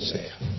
zegen.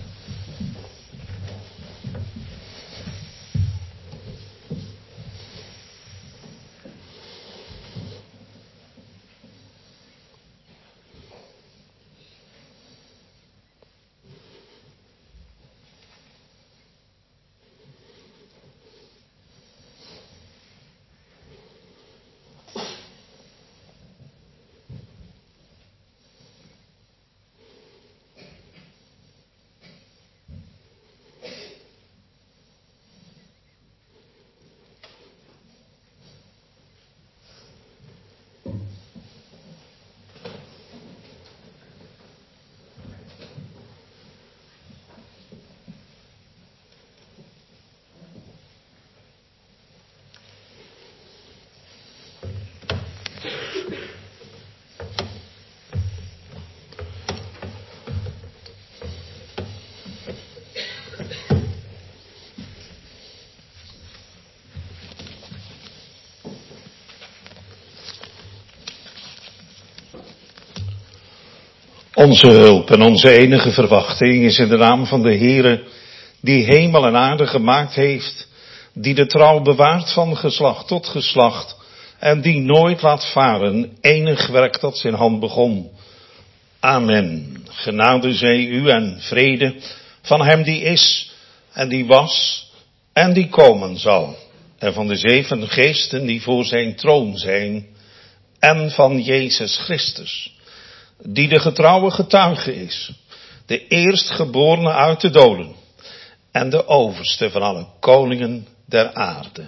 Onze hulp en onze enige verwachting is in de naam van de Heere, die hemel en aarde gemaakt heeft, die de trouw bewaart van geslacht tot geslacht en die nooit laat varen enig werk dat zijn hand begon. Amen. Genade zij u en vrede van hem die is en die was en die komen zal. En van de 7 geesten die voor zijn troon zijn en van Jezus Christus, die de getrouwe getuige is, de eerstgeborene uit de doden en de overste van alle koningen der aarde.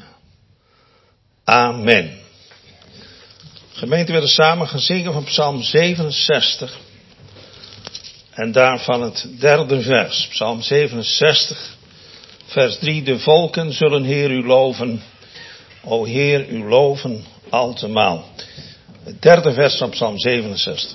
Amen. Gemeente, we willen samen gaan zingen van Psalm 67 en daarvan het 3e vers. Psalm 67, vers 3. De volken zullen Heer u loven, o Heer u loven altemaal. Het 3e vers van Psalm 67.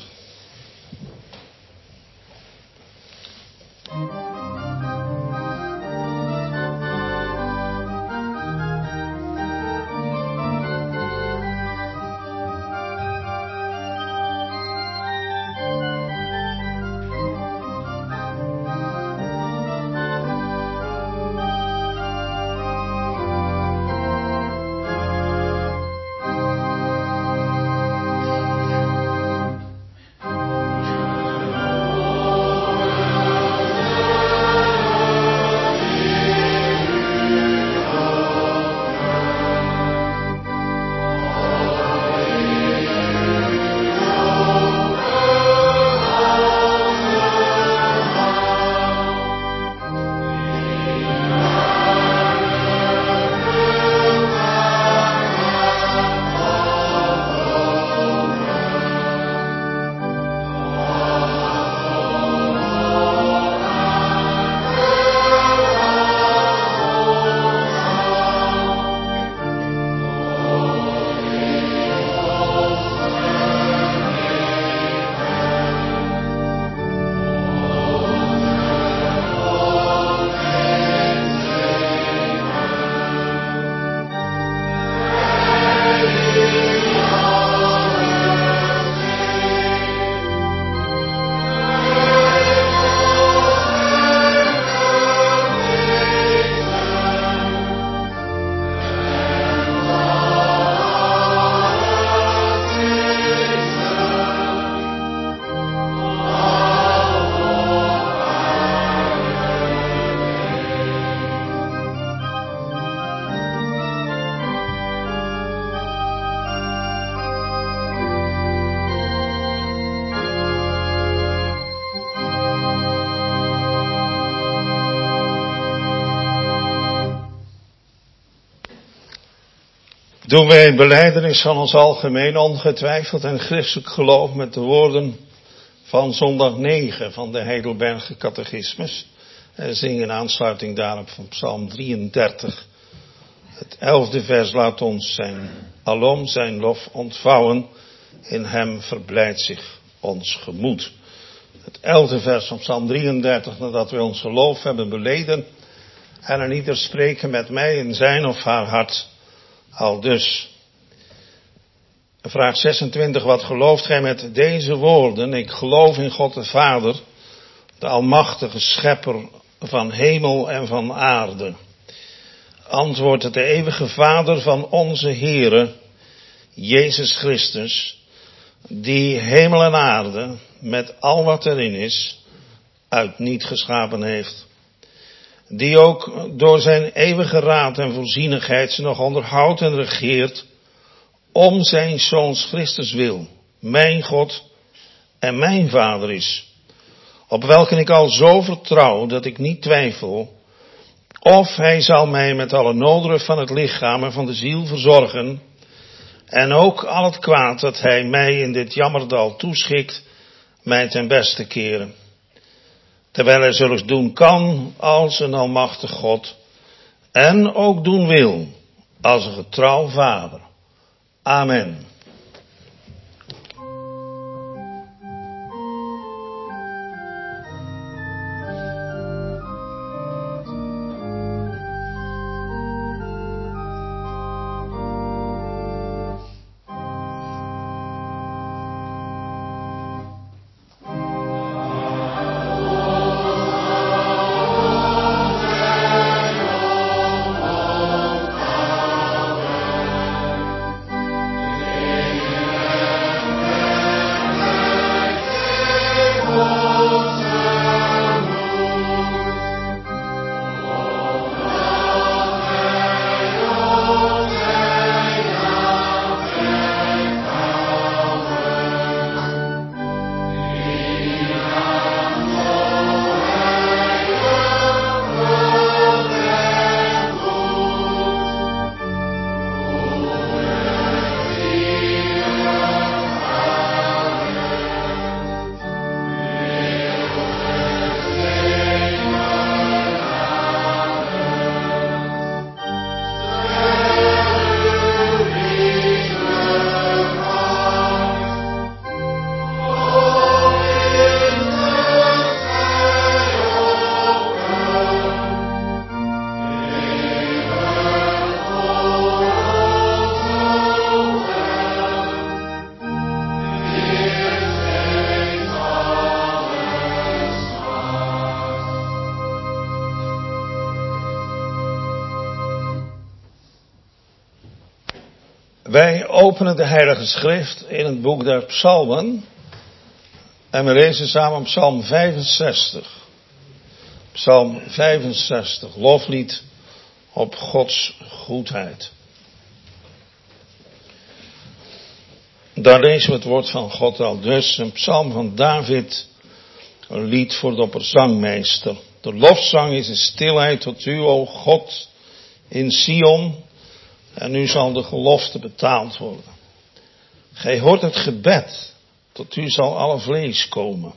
Doen wij een belijdenis van ons algemeen ongetwijfeld en christelijk geloof met de woorden van zondag 9 van de Heidelberger Catechismus. En zingen in aansluiting daarop van Psalm 33. Het 11e vers laat ons zijn alom zijn lof ontvouwen. In hem verblijdt zich ons gemoed. Het 11e vers van Psalm 33, nadat wij ons geloof hebben beleden. En er ieder spreken met mij in zijn of haar hart. Aldus. Vraag 26. Wat gelooft gij met deze woorden? Ik geloof in God de Vader, de almachtige schepper van hemel en van aarde? Antwoordt het de eeuwige Vader van onze Heere, Jezus Christus, die hemel en aarde, met al wat erin is, uit niet geschapen heeft. Die ook door zijn eeuwige raad en voorzienigheid ze nog onderhoudt en regeert, om zijn Zoons Christus wil, mijn God en mijn Vader is, op welke ik al zo vertrouw dat ik niet twijfel, of hij zal mij met alle noodruf van het lichaam en van de ziel verzorgen, en ook al het kwaad dat hij mij in dit jammerdal toeschikt, mij ten beste keren. Terwijl hij zulks doen kan als een almachtig God, en ook doen wil als een getrouw Vader. Amen. Wij openen de Heilige Schrift in het boek der Psalmen en we lezen samen Psalm 65. Psalm 65, loflied op Gods goedheid. Daar lezen we het woord van God al dus, een psalm van David, een lied voor de opperzangmeester. De lofzang is in stilheid tot u, o God, in Sion. En nu zal de gelofte betaald worden. Gij hoort het gebed, tot u zal alle vlees komen.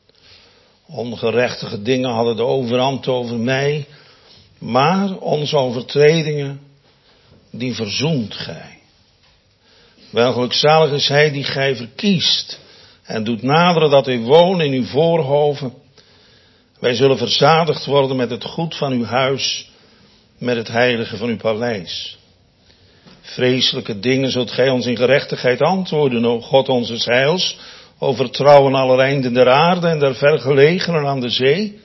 Ongerechtige dingen hadden de overhand over mij, maar onze overtredingen, die verzoent gij. Welgelijk zalig is hij die gij verkiest en doet naderen dat hij woont in uw voorhoven. Wij zullen verzadigd worden met het goed van uw huis, met het heilige van uw paleis. Vreselijke dingen zult gij ons in gerechtigheid antwoorden, o God onze heils, overtrouwen aller einden der aarde en der vergelegenen aan de zee,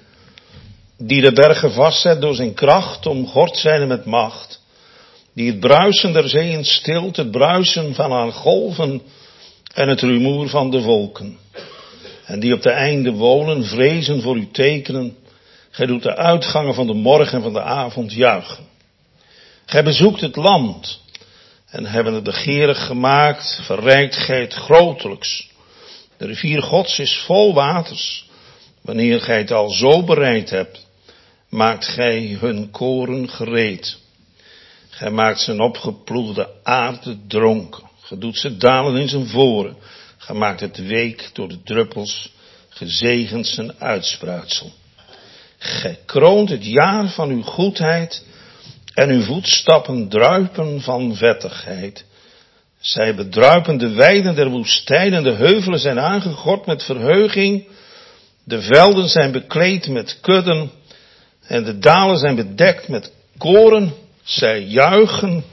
die de bergen vastzet door zijn kracht, omgord zijnde met macht, die het bruisen der zeeën stilt, het bruisen van haar golven en het rumoer van de wolken, en die op de einde wonen, vrezen voor uw tekenen, gij doet de uitgangen van de morgen en van de avond juichen. Gij bezoekt het land, en hebben het begeerig gemaakt, verrijkt gij het grotelijks. De rivier Gods is vol waters. Wanneer gij het al zo bereid hebt, maakt gij hun koren gereed. Gij maakt zijn opgeploegde aarde dronken. Gij doet ze dalen in zijn voren. Gij maakt het week door de druppels. Gezegend zijn uitspruitsel. Gij kroont het jaar van uw goedheid. En uw voetstappen druipen van vettigheid. Zij bedruipen de weiden der woestijn en de heuvelen zijn aangegord met verheuging. De velden zijn bekleed met kudden en de dalen zijn bedekt met koren. Zij juichen,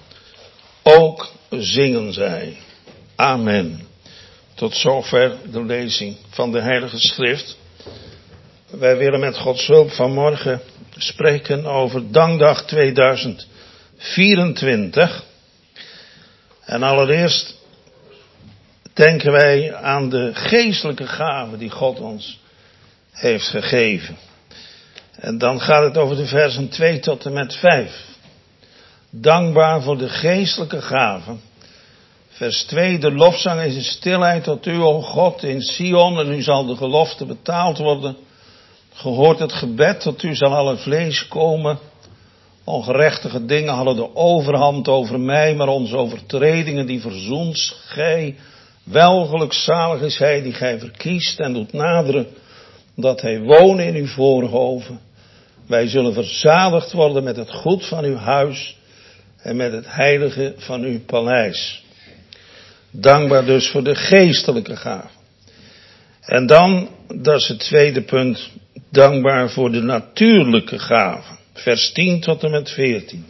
ook zingen zij. Amen. Tot zover de lezing van de Heilige Schrift. Wij willen met Gods hulp vanmorgen spreken over Dankdag 2024. En allereerst denken wij aan de geestelijke gaven die God ons heeft gegeven. En dan gaat het over de versen 2 tot en met 5. Dankbaar voor de geestelijke gaven. Vers 2, de lofzang is in stilheid tot u, o God, in Sion, en u zal de gelofte betaald worden. Gehoord het gebed, tot u zal alle vlees komen. Ongerechtige dingen hadden de overhand over mij, maar onze overtredingen die verzoent gij. Welgelukzalig is hij die gij verkiest en doet naderen, dat hij wonen in uw voorhoven. Wij zullen verzadigd worden met het goed van uw huis en met het heilige van uw paleis. Dankbaar dus voor de geestelijke gaven. En dan, dat is het tweede punt, dankbaar voor de natuurlijke gaven. Vers 10 tot en met 14.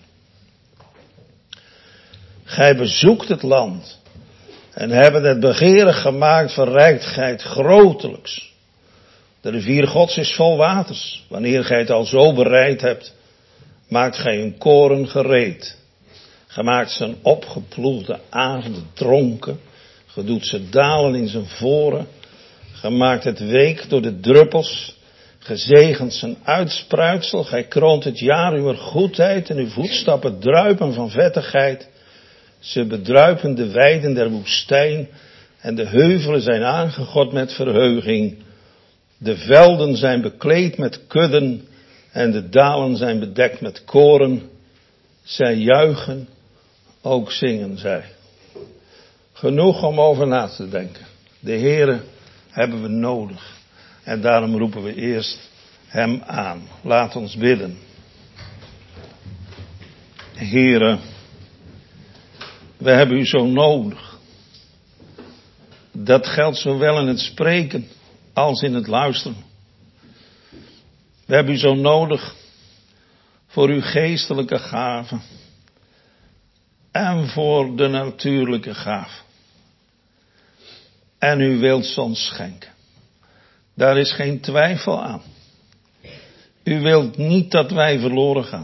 Gij bezoekt het land en hebben het begeerig gemaakt, verrijkt gij het grotelijks. De rivier Gods is vol waters. Wanneer gij het al zo bereid hebt, maakt gij een koren gereed. Ge maakt zijn opgeploegde aarde dronken. Ge doet ze dalen in zijn voren. Ge maakt het week door de druppels. Ge zegent zijn uitspruitsel. Gij kroont het jaar uw goedheid en uw voetstappen druipen van vettigheid. Ze bedruipen de weiden der woestijn en de heuvelen zijn aangegord met verheuging. De velden zijn bekleed met kudden en de dalen zijn bedekt met koren. Zij juichen, ook zingen zij. Genoeg om over na te denken. De Heere hebben we nodig. En daarom roepen we eerst hem aan. Laat ons bidden. Heere, we hebben u zo nodig. Dat geldt zowel in het spreken als in het luisteren. We hebben u zo nodig voor uw geestelijke gaven en voor de natuurlijke gaven. En u wilt ze ons schenken. Daar is geen twijfel aan. U wilt niet dat wij verloren gaan.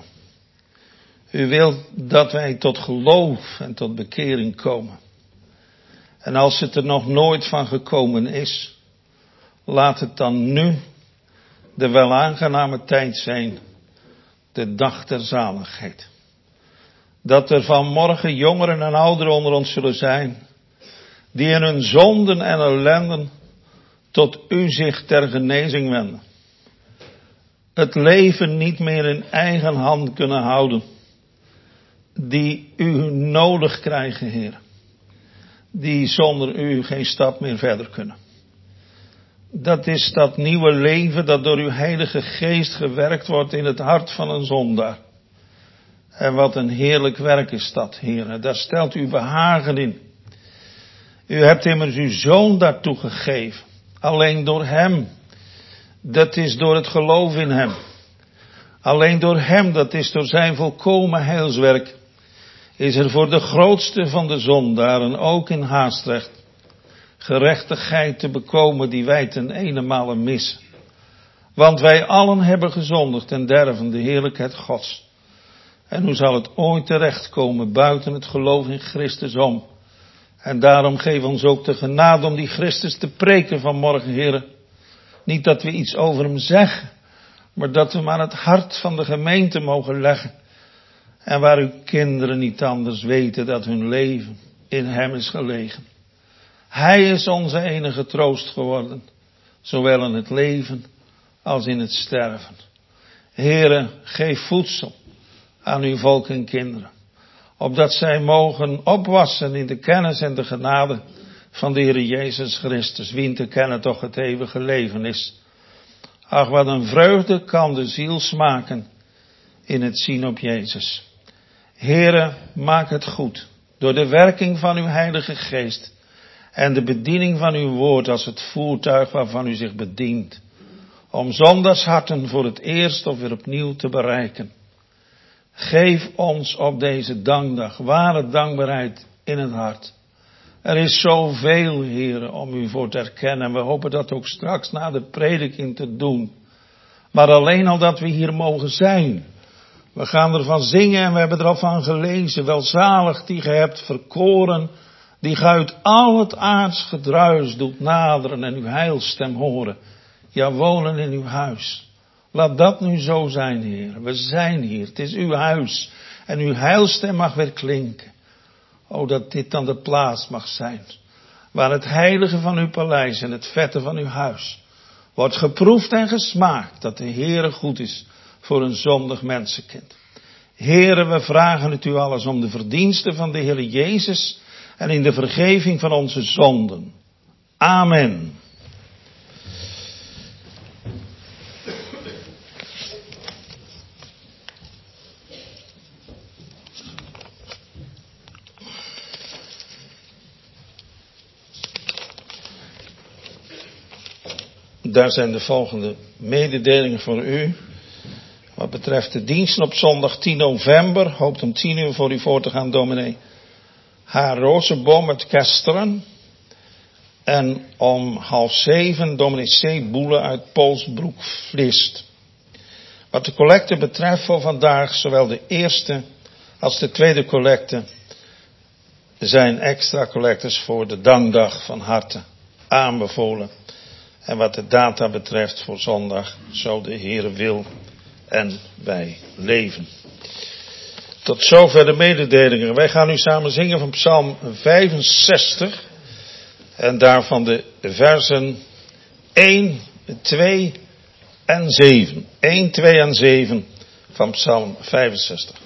U wilt dat wij tot geloof en tot bekering komen. En als het er nog nooit van gekomen is, laat het dan nu de welaangename tijd zijn, de dag der zaligheid. Dat er vanmorgen jongeren en ouderen onder ons zullen zijn, die in hun zonden en ellenden tot u zich ter genezing wenden. Het leven niet meer in eigen hand kunnen houden, die u nodig krijgen, Heer. Die zonder u geen stap meer verder kunnen. Dat is dat nieuwe leven dat door uw Heilige Geest gewerkt wordt in het hart van een zondaar. En wat een heerlijk werk is dat, Heer. Daar stelt u behagen in. U hebt immers uw Zoon daartoe gegeven. Alleen door hem. Dat is door het geloof in hem. Alleen door hem, dat is door zijn volkomen heilswerk, is er voor de grootste van de zondaren, ook in Haastrecht, gerechtigheid te bekomen die wij ten eenenmale missen. Want wij allen hebben gezondigd en derven de heerlijkheid Gods. En hoe zal het ooit terechtkomen buiten het geloof in Christus om? En daarom geef ons ook de genade om die Christus te preken vanmorgen, Heere. Niet dat we iets over hem zeggen, maar dat we hem aan het hart van de gemeente mogen leggen. En waar uw kinderen niet anders weten dat hun leven in hem is gelegen. Hij is onze enige troost geworden, zowel in het leven als in het sterven. Heere, geef voedsel aan uw volk en kinderen, opdat zij mogen opwassen in de kennis en de genade van de Heer Jezus Christus, wien te kennen toch het eeuwige leven is. Ach, wat een vreugde kan de ziel smaken in het zien op Jezus. Heere, maak het goed door de werking van uw Heilige Geest en de bediening van uw woord als het voertuig waarvan u zich bedient, om zondagsharten voor het eerst of weer opnieuw te bereiken. Geef ons op deze dankdag ware dankbaarheid in het hart. Er is zoveel, Heere, om u voor te erkennen. We hopen dat ook straks na de prediking te doen. Maar alleen al dat we hier mogen zijn. We gaan ervan zingen en we hebben er al van gelezen. Welzalig die ge hebt verkoren, die ge uit al het aards gedruis doet naderen en uw heilstem horen. Ja, wonen in uw huis. Laat dat nu zo zijn, Heer. We zijn hier. Het is uw huis. En uw heilstem mag weer klinken. O, dat dit dan de plaats mag zijn. Waar het heilige van uw paleis en het vette van uw huis wordt geproefd en gesmaakt dat de Heere goed is voor een zondig mensenkind. Heere, we vragen het u alles om de verdiensten van de Heere Jezus en in de vergeving van onze zonden. Amen. Daar zijn de volgende mededelingen voor u. Wat betreft de diensten op zondag 10 november, hoopt om 10 uur voor u voor te gaan, dominee H. Rozenboom uit Kesteren. En om 6:30 dominee C. Boele uit Polsbroek Vlist. Wat de collecte betreft voor vandaag, zowel de eerste als de tweede collecte, zijn extra collectes voor de dankdag van harte aanbevolen. En wat de data betreft voor zondag, zo de Heere wil en wij leven. Tot zover de mededelingen. Wij gaan nu samen zingen van Psalm 65. En daarvan de versen 1, 2 en 7. 1, 2 en 7 van Psalm 65.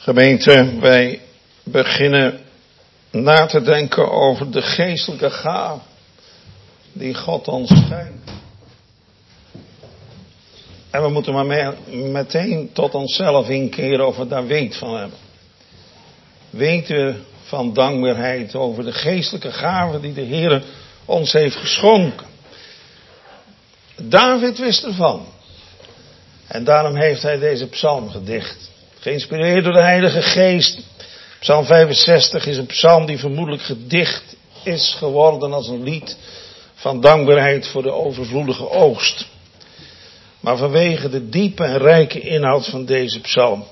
Gemeente, wij beginnen na te denken over de geestelijke gaven die God ons schenkt. En we moeten maar meteen tot onszelf inkeren of we daar weet van hebben. Weten van dankbaarheid over de geestelijke gaven die de Heer ons heeft geschonken. David wist ervan. En daarom heeft hij deze psalm gedicht. Geïnspireerd door de Heilige Geest. Psalm 65 is een psalm die vermoedelijk gedicht is geworden als een lied van dankbaarheid voor de overvloedige oogst. Maar vanwege de diepe en rijke inhoud van deze psalm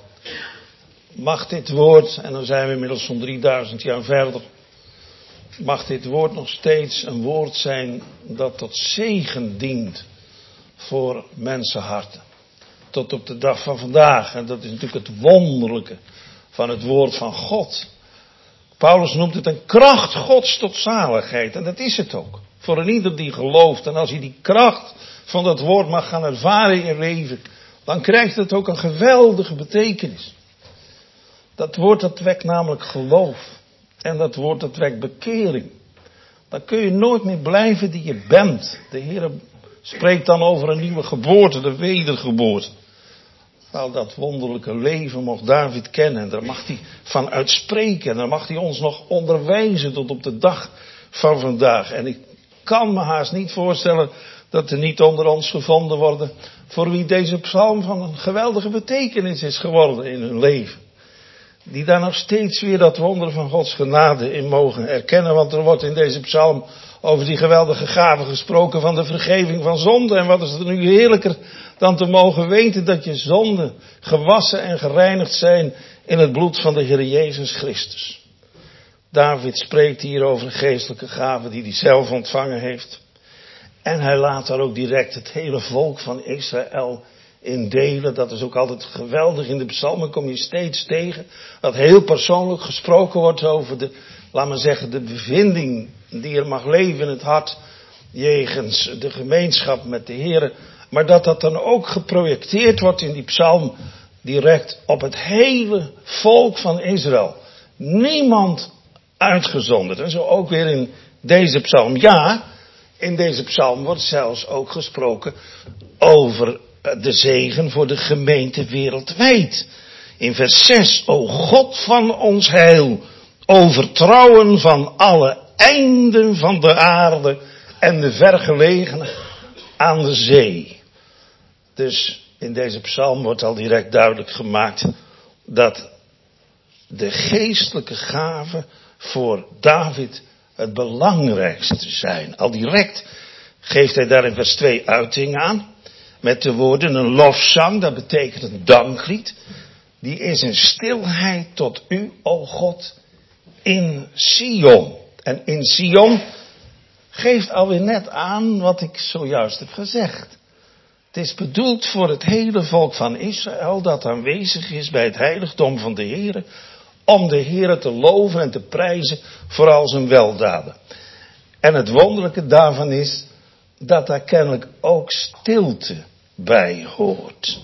mag dit woord, en dan zijn we inmiddels zo'n 3000 jaar verder, mag dit woord nog steeds een woord zijn dat tot zegen dient voor mensenharten. Tot op de dag van vandaag. En dat is natuurlijk het wonderlijke van het woord van God. Paulus noemt het een kracht Gods tot zaligheid. En dat is het ook. Voor een ieder die gelooft. En als je die kracht van dat woord mag gaan ervaren in je leven, dan krijgt het ook een geweldige betekenis. Dat woord dat wekt namelijk geloof. En dat woord dat wekt bekering. Dan kun je nooit meer blijven die je bent. De Heer spreekt dan over een nieuwe geboorte, de wedergeboorte. Nou, dat wonderlijke leven mocht David kennen. En daar mag hij van uitspreken. En daar mag hij ons nog onderwijzen tot op de dag van vandaag. En ik kan me haast niet voorstellen dat er niet onder ons gevonden worden voor wie deze psalm van een geweldige betekenis is geworden in hun leven. Die daar nog steeds weer dat wonder van Gods genade in mogen erkennen. Want er wordt in deze psalm over die geweldige gave gesproken van de vergeving van zonde. En wat is er nu heerlijker dan te mogen weten dat je zonden gewassen en gereinigd zijn in het bloed van de Heer Jezus Christus. David spreekt hier over de geestelijke gave die hij zelf ontvangen heeft. En hij laat daar ook direct het hele volk van Israël in delen. Dat is ook altijd geweldig. In de psalmen kom je steeds tegen dat heel persoonlijk gesproken wordt over de, laat maar zeggen, de bevinding die er mag leven in het hart jegens de gemeenschap met de Heer. Maar dat dat dan ook geprojecteerd wordt in die psalm direct op het hele volk van Israël. Niemand uitgezonderd. En zo ook weer in deze psalm. Ja, in deze psalm wordt zelfs ook gesproken over de zegen voor de gemeente wereldwijd. In vers 6, o God van ons heil, o vertrouwen van alle einden van de aarde en de vergelegenen aan de zee. Dus in deze psalm wordt al direct duidelijk gemaakt dat de geestelijke gaven voor David het belangrijkste zijn. Al direct geeft hij daar in vers 2 uiting aan. Met de woorden een lofzang, dat betekent een danklied. Die is in stilheid tot u, o God, in Sion. En in Sion geeft alweer net aan wat ik zojuist heb gezegd. Het is bedoeld voor het hele volk van Israël dat aanwezig is bij het heiligdom van de Heer, om de Heer te loven en te prijzen voor al zijn weldaden. En het wonderlijke daarvan is dat daar kennelijk ook stilte bij hoort.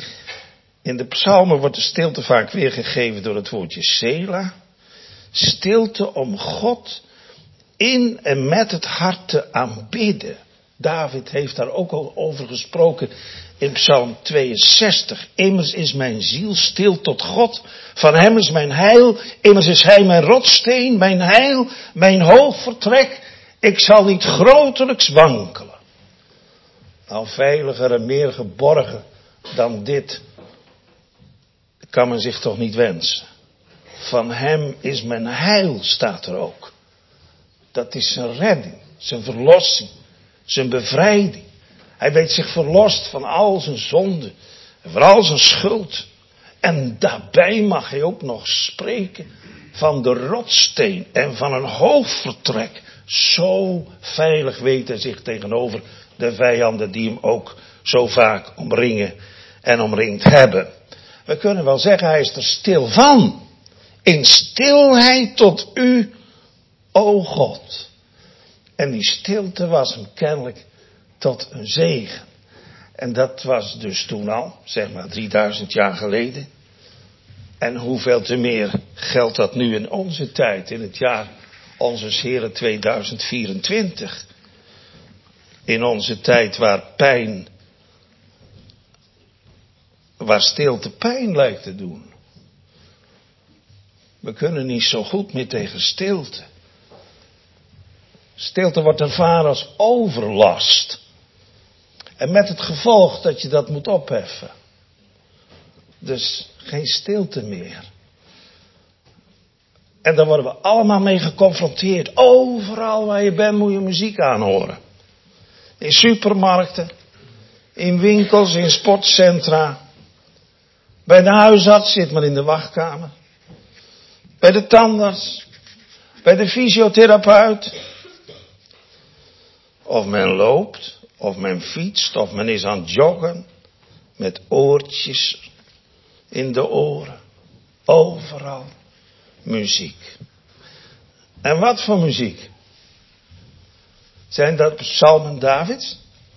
In de psalmen wordt de stilte vaak weergegeven door het woordje Sela. Stilte om God in en met het hart te aanbidden. David heeft daar ook al over gesproken in Psalm 62. Immers is mijn ziel stil tot God. Van hem is mijn heil. Immers is hij mijn rotssteen, mijn heil, mijn hoogvertrek. Ik zal niet grotelijks wankelen. Nou, veiliger en meer geborgen dan dit kan men zich toch niet wensen. Van hem is mijn heil, staat er ook. Dat is zijn redding, zijn verlossing, zijn bevrijding. Hij weet zich verlost van al zijn zonden en van al zijn schuld. En daarbij mag hij ook nog spreken van de rotssteen en van een hoogvertrek. Zo veilig weet hij zich tegenover de vijanden die hem ook zo vaak omringen en omringd hebben. We kunnen wel zeggen, hij is er stil van. In stilheid tot u, o God. En die stilte was hem kennelijk tot een zegen. En dat was dus toen al, zeg maar 3000 jaar geleden. En hoeveel te meer geldt dat nu in onze tijd, in het jaar Onzes Heren 2024. In onze tijd waar stilte pijn lijkt te doen. We kunnen niet zo goed meer tegen stilte. Stilte wordt ervaren als overlast. En met het gevolg dat je dat moet opheffen. Dus geen stilte meer. En daar worden we allemaal mee geconfronteerd. Overal waar je bent moet je muziek aanhoren. In supermarkten, in winkels, in sportcentra. Bij de huisarts zit men in de wachtkamer. Bij de tandarts. Bij de fysiotherapeut. Of men loopt, of men fietst, of men is aan het joggen. Met oortjes in de oren. Overal muziek. En wat voor muziek? Zijn dat psalmen Davids?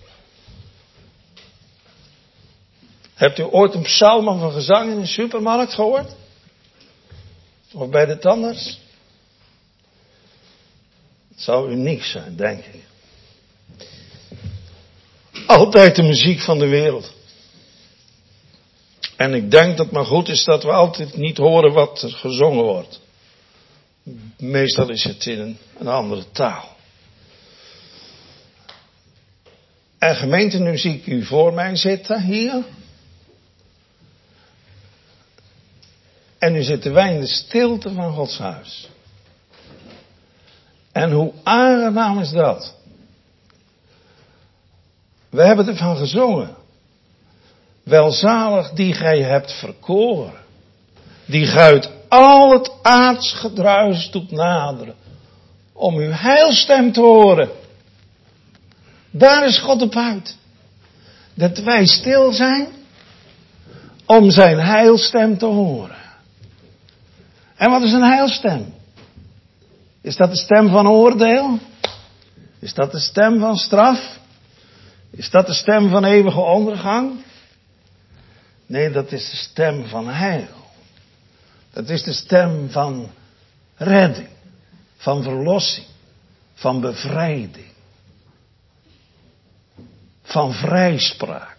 Hebt u ooit een psalm van gezang in een supermarkt gehoord? Of bij de tandarts? Het zou uniek zijn, denk ik. Altijd de muziek van de wereld. En ik denk dat het maar goed is dat we altijd niet horen wat er gezongen wordt. Meestal is het in een andere taal. En gemeente, nu zie ik u voor mij zitten, hier. En nu zitten wij in de stilte van Gods huis. En hoe aangenaam is dat? We hebben ervan gezongen. Welzalig die gij hebt verkoren. Die gij uit al het aards gedruis doet naderen. Om uw heilstem te horen. Daar is God op uit. Dat wij stil zijn. Om zijn heilstem te horen. En wat is een heilstem? Is dat de stem van oordeel? Is dat de stem van straf? Is dat de stem van eeuwige ondergang? Nee, dat is de stem van heil. Dat is de stem van redding, van verlossing, van bevrijding, van vrijspraak.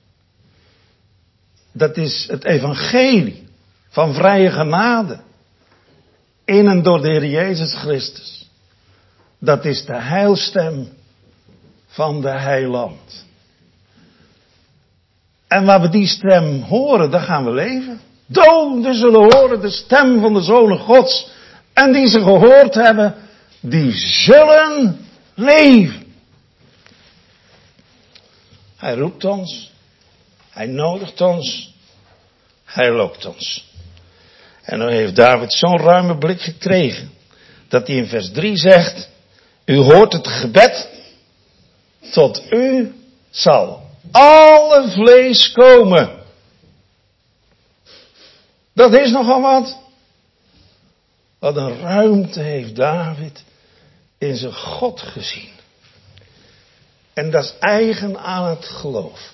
Dat is het evangelie van vrije genade in en door de Heer Jezus Christus. Dat is de heilstem van de heiland. En waar we die stem horen, daar gaan we leven. Doden zullen horen de stem van de Zonen Gods. En die ze gehoord hebben, die zullen leven. Hij roept ons. Hij nodigt ons. Hij lokt ons. En dan heeft David zo'n ruime blik gekregen. Dat hij in vers 3 zegt. U hoort het gebed. Tot u zal alle vlees komen. Dat is nogal wat. Wat een ruimte heeft David in zijn God gezien. En dat is eigen aan het geloof.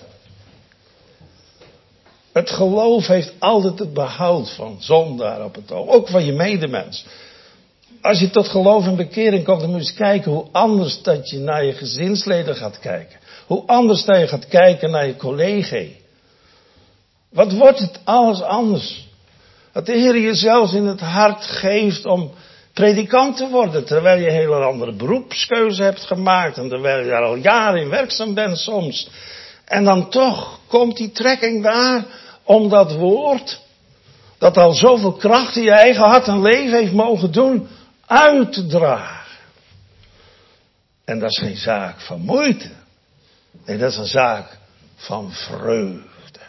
Het geloof heeft altijd het behoud van zondaar op het oog. Ook van je medemens. Als je tot geloof en bekering komt, dan moet je eens kijken hoe anders dat je naar je gezinsleden gaat kijken. Hoe anders dat je gaat kijken naar je collega. Wat wordt het alles anders? Dat de Heer je zelfs in het hart geeft om predikant te worden. Terwijl je een hele andere beroepskeuze hebt gemaakt. En terwijl je daar al jaren in werkzaam bent soms. En dan toch komt die trekking daar om dat woord. Dat al zoveel kracht in je eigen hart en leven heeft mogen doen. Uit te dragen. En dat is geen zaak van moeite. Nee, dat is een zaak van vreugde.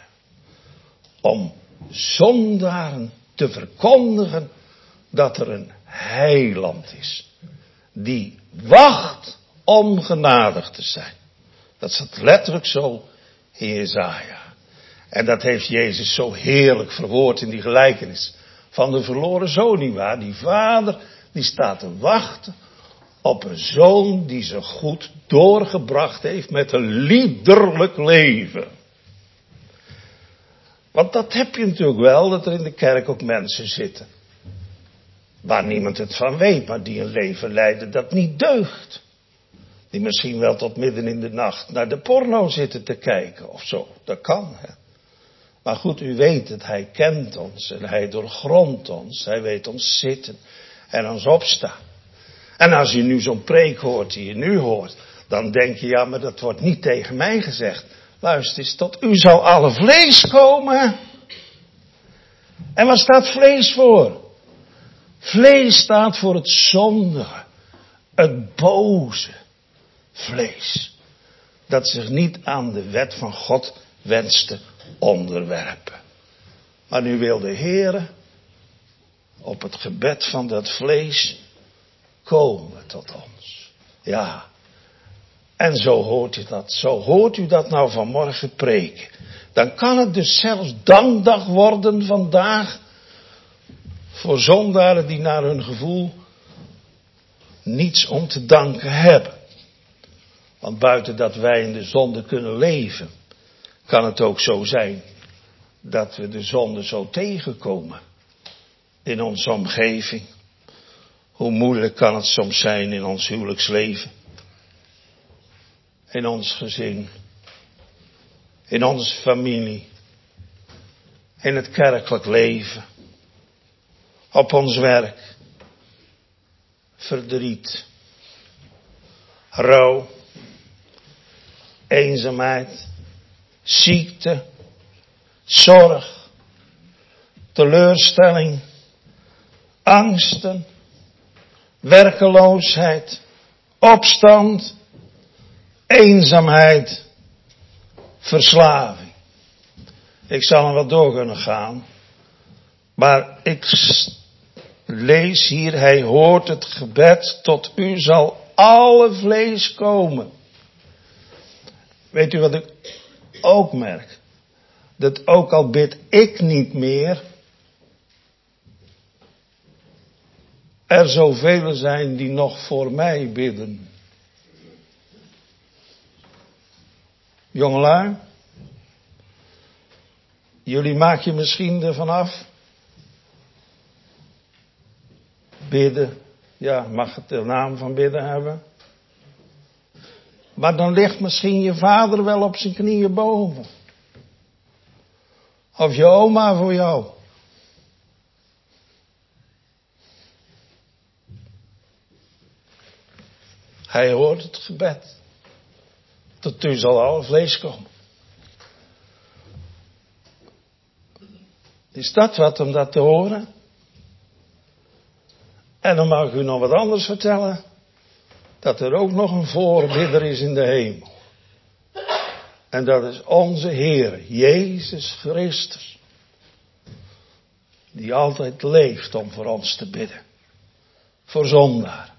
Om zondaren te verkondigen dat er een heiland is. Die wacht om genadig te zijn. Dat staat letterlijk zo in Jesaja. En dat heeft Jezus zo heerlijk verwoord in die gelijkenis van de verloren zoon, nietwaar? Die vader die staat te wachten op een zoon die ze goed doorgebracht heeft met een liederlijk leven. Want dat heb je natuurlijk wel, dat er in de kerk ook mensen zitten. Waar niemand het van weet, maar die een leven leiden dat niet deugt. Die misschien wel tot midden in de nacht naar de porno zitten te kijken of zo. Dat kan, hè. Maar goed, u weet het, hij kent ons en hij doorgrondt ons. Hij weet ons zitten en ons opstaan. En als je nu zo'n preek hoort die je nu hoort, dan denk je, ja, maar dat wordt niet tegen mij gezegd. Luister eens, tot u zal alle vlees komen. En waar staat vlees voor? Vlees staat voor het zondige, het boze vlees. Dat zich niet aan de wet van God wenst te onderwerpen. Maar nu wil de Heere op het gebed van dat vlees komen tot ons. Ja. En zo hoort u dat. Zo hoort u dat nou vanmorgen preken. Dan kan het dus zelfs dankdag worden vandaag. Voor zondaren die naar hun gevoel niets om te danken hebben. Want buiten dat wij in de zonde kunnen leven, kan het ook zo zijn dat we de zonde zo tegenkomen in onze omgeving. Hoe moeilijk kan het soms zijn in ons huwelijksleven, in ons gezin, in onze familie, in het kerkelijk leven, op ons werk. Verdriet, rouw, eenzaamheid, ziekte, zorg, teleurstelling, angsten, werkeloosheid, opstand, eenzaamheid, verslaving. Ik zal er wel door kunnen gaan, maar ik lees hier, hij hoort het gebed, tot u zal alle vlees komen. Weet u wat ik ook merk? Dat ook al bid ik niet meer, er zoveel zijn die nog voor mij bidden. Jongelui, jullie maak je misschien ervan af. Bidden, ja, mag het de naam van bidden hebben. Maar dan ligt misschien je vader wel op zijn knieën boven. Of je oma voor jou. Hij hoort het gebed. Tot u zal alle vlees komen. Is dat wat om dat te horen? En dan mag ik u nog wat anders vertellen. Dat er ook nog een voorbidder is in de hemel. En dat is onze Heer, Jezus Christus. Die altijd leeft om voor ons te bidden. Voor zondaar.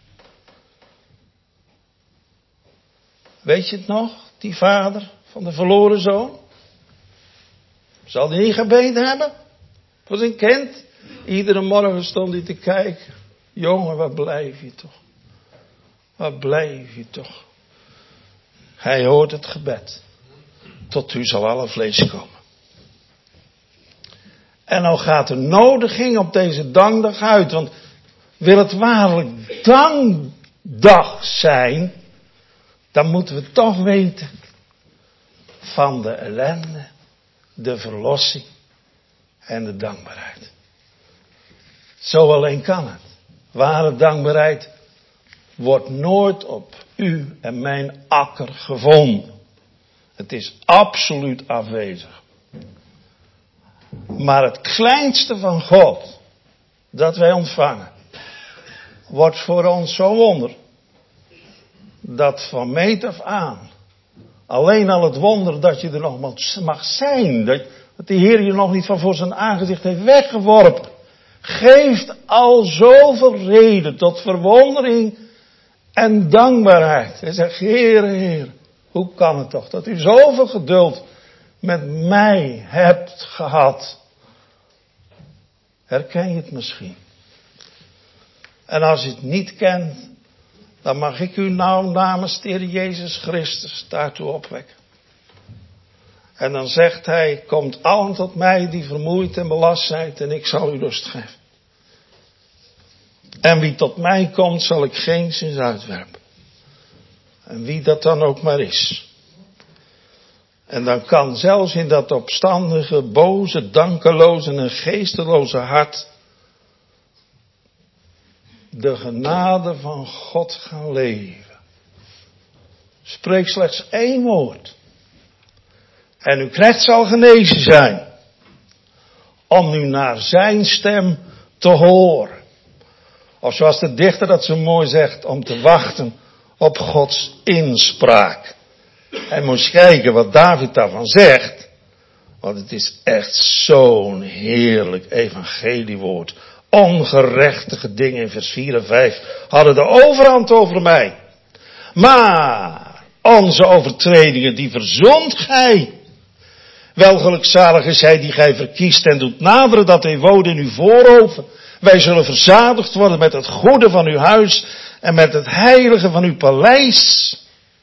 Weet je het nog? Die vader van de verloren zoon. Zal hij niet gebeden hebben? Voor zijn kind. Iedere morgen stond hij te kijken. Jongen, waar blijf je toch? Waar blijf je toch? Hij hoort het gebed. Tot u zal alle vlees komen. En nou gaat de nodiging op deze dankdag uit. Want wil het waarlijk dankdag zijn, dan moeten we toch weten van de ellende, de verlossing en de dankbaarheid. Zo alleen kan het. Ware dankbaarheid wordt nooit op u en mijn akker gevonden. Het is absoluut afwezig. Maar het kleinste van God, dat wij ontvangen, wordt voor ons zo wonder, dat van meet af aan, alleen al het wonder dat je er nog mag zijn, dat de Heer je nog niet van voor zijn aangezicht heeft weggeworpen, geeft al zoveel reden tot verwondering en dankbaarheid. Hij zegt, Heer, hoe kan het toch dat u zoveel geduld met mij hebt gehad? Herken je het misschien? En als je het niet kent, dan mag ik u nou namens de Heer Jezus Christus daartoe opwekken. En dan zegt hij, komt allen tot mij die vermoeid en belast zijt en ik zal u rust geven. En wie tot mij komt, zal ik geenszins uitwerpen. En wie dat dan ook maar is. En dan kan zelfs in dat opstandige, boze, dankeloze en geesteloze hart de genade van God gaan leven. Spreek slechts 1 woord. En uw knecht zal genezen zijn. Om nu naar zijn stem te horen. Of zoals de dichter dat zo mooi zegt, om te wachten op Gods inspraak. En moest kijken wat David daarvan zegt. Want het is echt zo'n heerlijk evangeliewoord. Ongerechtige dingen in vers 4 en 5 hadden de overhand over mij. Maar onze overtredingen die verzond gij. Welgelukzalig is hij die gij verkiest en doet naderen dat hij woont in uw voorhoven. Wij zullen verzadigd worden met het goede van uw huis en met het heilige van uw paleis.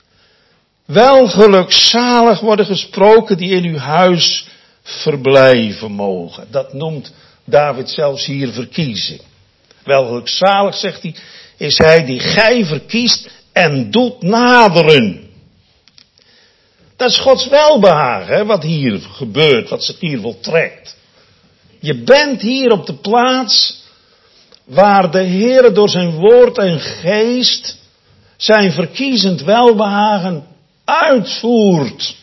Welgelukzalig worden gesproken die in uw huis verblijven mogen. Dat noemt David zelfs hier verkiezing. Welgelukzalig, zegt hij, is hij die gij verkiest en doet naderen. Dat is Gods welbehagen, hè, wat hier gebeurt, wat zich hier voltrekt. Je bent hier op de plaats waar de Heer door zijn woord en geest zijn verkiezend welbehagen uitvoert.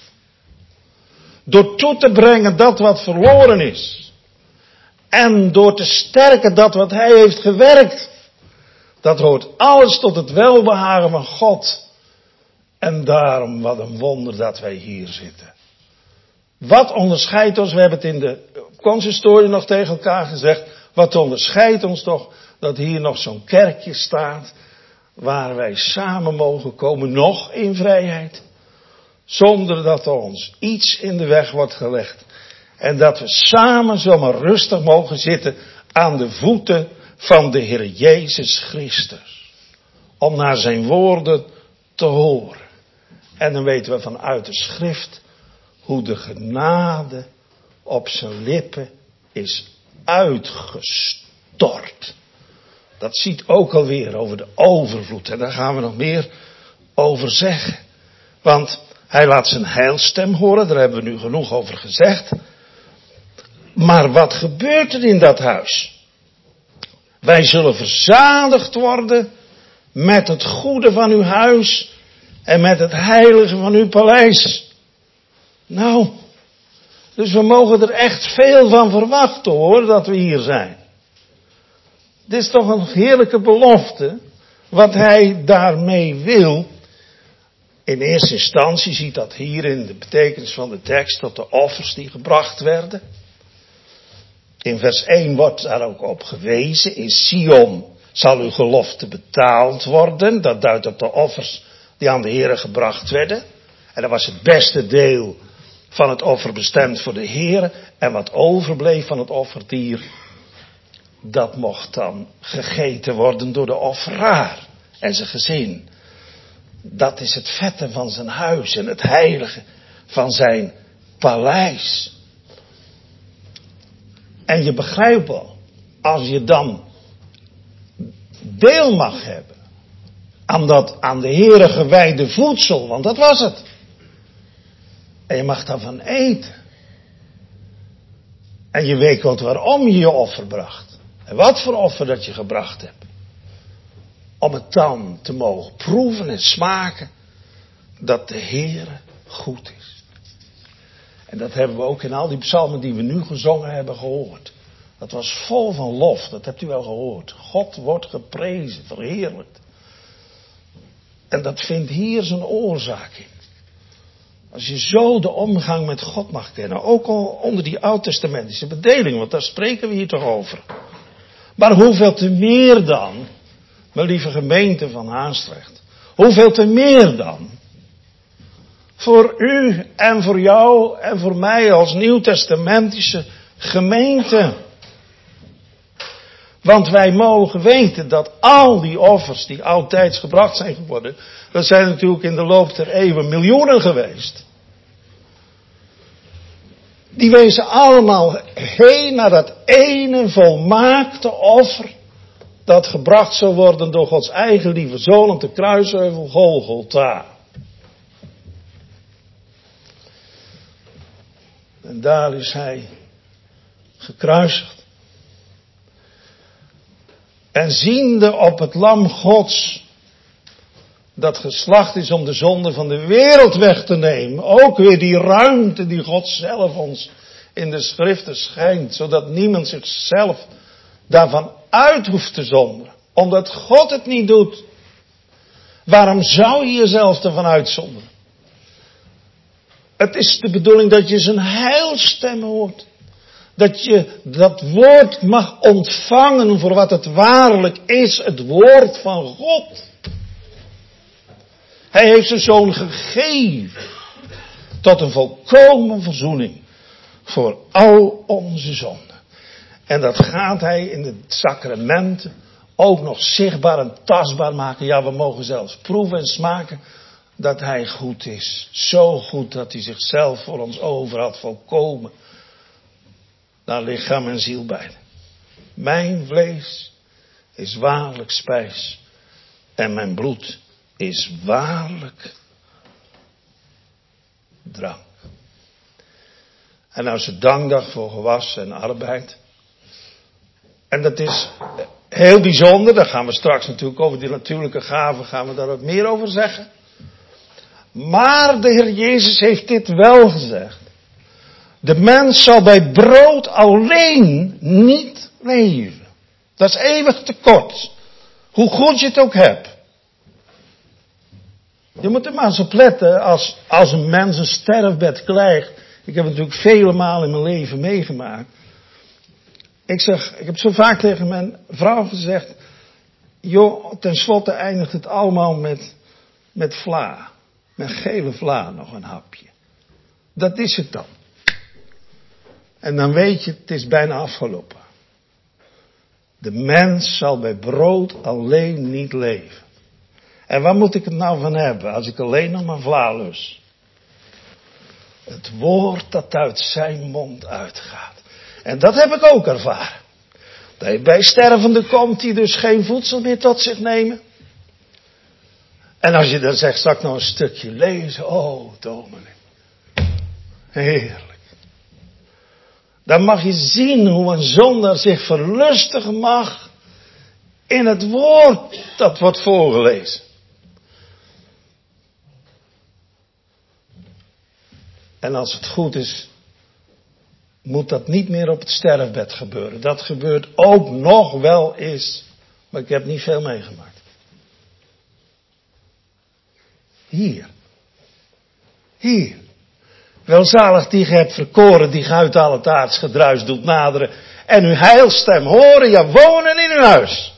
Door toe te brengen dat wat verloren is. En door te sterken dat wat hij heeft gewerkt. Dat hoort alles tot het welbehagen van God. En daarom wat een wonder dat wij hier zitten. Wat onderscheidt ons, we hebben het in de consistorie nog tegen elkaar gezegd. Wat onderscheidt ons toch dat hier nog zo'n kerkje staat. Waar wij samen mogen komen, nog in vrijheid. Zonder dat er ons iets in de weg wordt gelegd. En dat we samen zomaar rustig mogen zitten aan de voeten van de Heer Jezus Christus. Om naar zijn woorden te horen. En dan weten we vanuit de schrift hoe de genade op zijn lippen is uitgestort. Dat ziet ook alweer over de overvloed. En daar gaan we nog meer over zeggen. Want hij laat zijn heilstem horen, daar hebben we nu genoeg over gezegd. Maar wat gebeurt er in dat huis? Wij zullen verzadigd worden met het goede van uw huis en met het heilige van uw paleis. Nou, dus we mogen er echt veel van verwachten hoor, dat we hier zijn. Dit is toch een heerlijke belofte, wat hij daarmee wil. In eerste instantie ziet dat hier in de betekenis van de tekst tot de offers die gebracht werden. In vers 1 wordt daar ook op gewezen. In Sion zal uw gelofte betaald worden. Dat duidt op de offers die aan de Heere gebracht werden. En dat was het beste deel van het offer bestemd voor de Heere. En wat overbleef van het offerdier, dat mocht dan gegeten worden door de offeraar en zijn gezin. Dat is het vette van zijn huis en het heilige van zijn paleis. En je begrijpt wel, als je dan deel mag hebben aan dat aan de Heere gewijde voedsel, want dat was het. En je mag daarvan eten. En je weet wat waarom je je offer bracht. En wat voor offer dat je gebracht hebt. Om het dan te mogen proeven en smaken dat de Heere goed is. En dat hebben we ook in al die psalmen die we nu gezongen hebben gehoord. Dat was vol van lof, dat hebt u wel gehoord. God wordt geprezen, verheerlijkt. En dat vindt hier zijn oorzaak in. Als je zo de omgang met God mag kennen, ook al onder die oud-testamentische bedeling, want daar spreken we hier toch over. Maar hoeveel te meer dan, mijn lieve gemeente van Haastrecht, hoeveel te meer dan, voor u en voor jou en voor mij als nieuwtestamentische gemeente. Want wij mogen weten dat al die offers die oudtijds gebracht zijn geworden, dat zijn natuurlijk in de loop der eeuwen miljoenen geweest. Die wezen allemaal heen naar dat ene volmaakte offer. Dat gebracht zou worden door Gods eigen lieve Zoon op de kruisheuvel Golgotha. En daar is hij gekruisigd. En ziende op het lam Gods, dat geslacht is om de zonde van de wereld weg te nemen. Ook weer die ruimte die God zelf ons in de schriften schenkt. Zodat niemand zichzelf daarvan uit hoeft te zonderen. Omdat God het niet doet. Waarom zou je jezelf ervan uitzonderen? Het is de bedoeling dat je zijn heilstem hoort. Dat je dat woord mag ontvangen voor wat het waarlijk is. Het woord van God. Hij heeft zijn zoon gegeven. Tot een volkomen verzoening. Voor al onze zonden. En dat gaat hij in de sacramenten ook nog zichtbaar en tastbaar maken. Ja, we mogen zelfs proeven en smaken dat hij goed is. Zo goed dat hij zichzelf voor ons over had volkomen. Naar lichaam en ziel beide. Mijn vlees is waarlijk spijs. En mijn bloed is waarlijk drank. En nou is het dankdag voor gewas en arbeid. En dat is heel bijzonder. Daar gaan we straks natuurlijk over die natuurlijke gaven. Gaan we daar wat meer over zeggen. Maar de Heer Jezus heeft dit wel gezegd. De mens zal bij brood alleen niet leven. Dat is eeuwig tekort. Hoe goed je het ook hebt. Je moet er maar eens op letten als een mens een sterfbed krijgt. Ik heb het natuurlijk vele malen in mijn leven meegemaakt. Ik heb zo vaak tegen mijn vrouw gezegd. Joh, tenslotte eindigt het allemaal met vla. Met gele vla nog een hapje. Dat is het dan. En dan weet je, het is bijna afgelopen. De mens zal bij brood alleen niet leven. En waar moet ik het nou van hebben als ik alleen nog maar vla lus? Het woord dat uit zijn mond uitgaat. En dat heb ik ook ervaren. Dat je bij stervende komt die dus geen voedsel meer tot zich nemen. En als je dan zegt, zal ik nog een stukje lezen? Oh, dominee. Heerlijk. Dan mag je zien hoe een zondaar zich verlustigen mag in het woord dat wordt voorgelezen. En als het goed is, moet dat niet meer op het sterfbed gebeuren. Dat gebeurt ook nog wel eens, maar ik heb niet veel meegemaakt. Hier. Welzalig die ge hebt verkoren, die ge uit al het aards gedruis doet naderen. En uw heilstem horen, ja wonen in uw huis.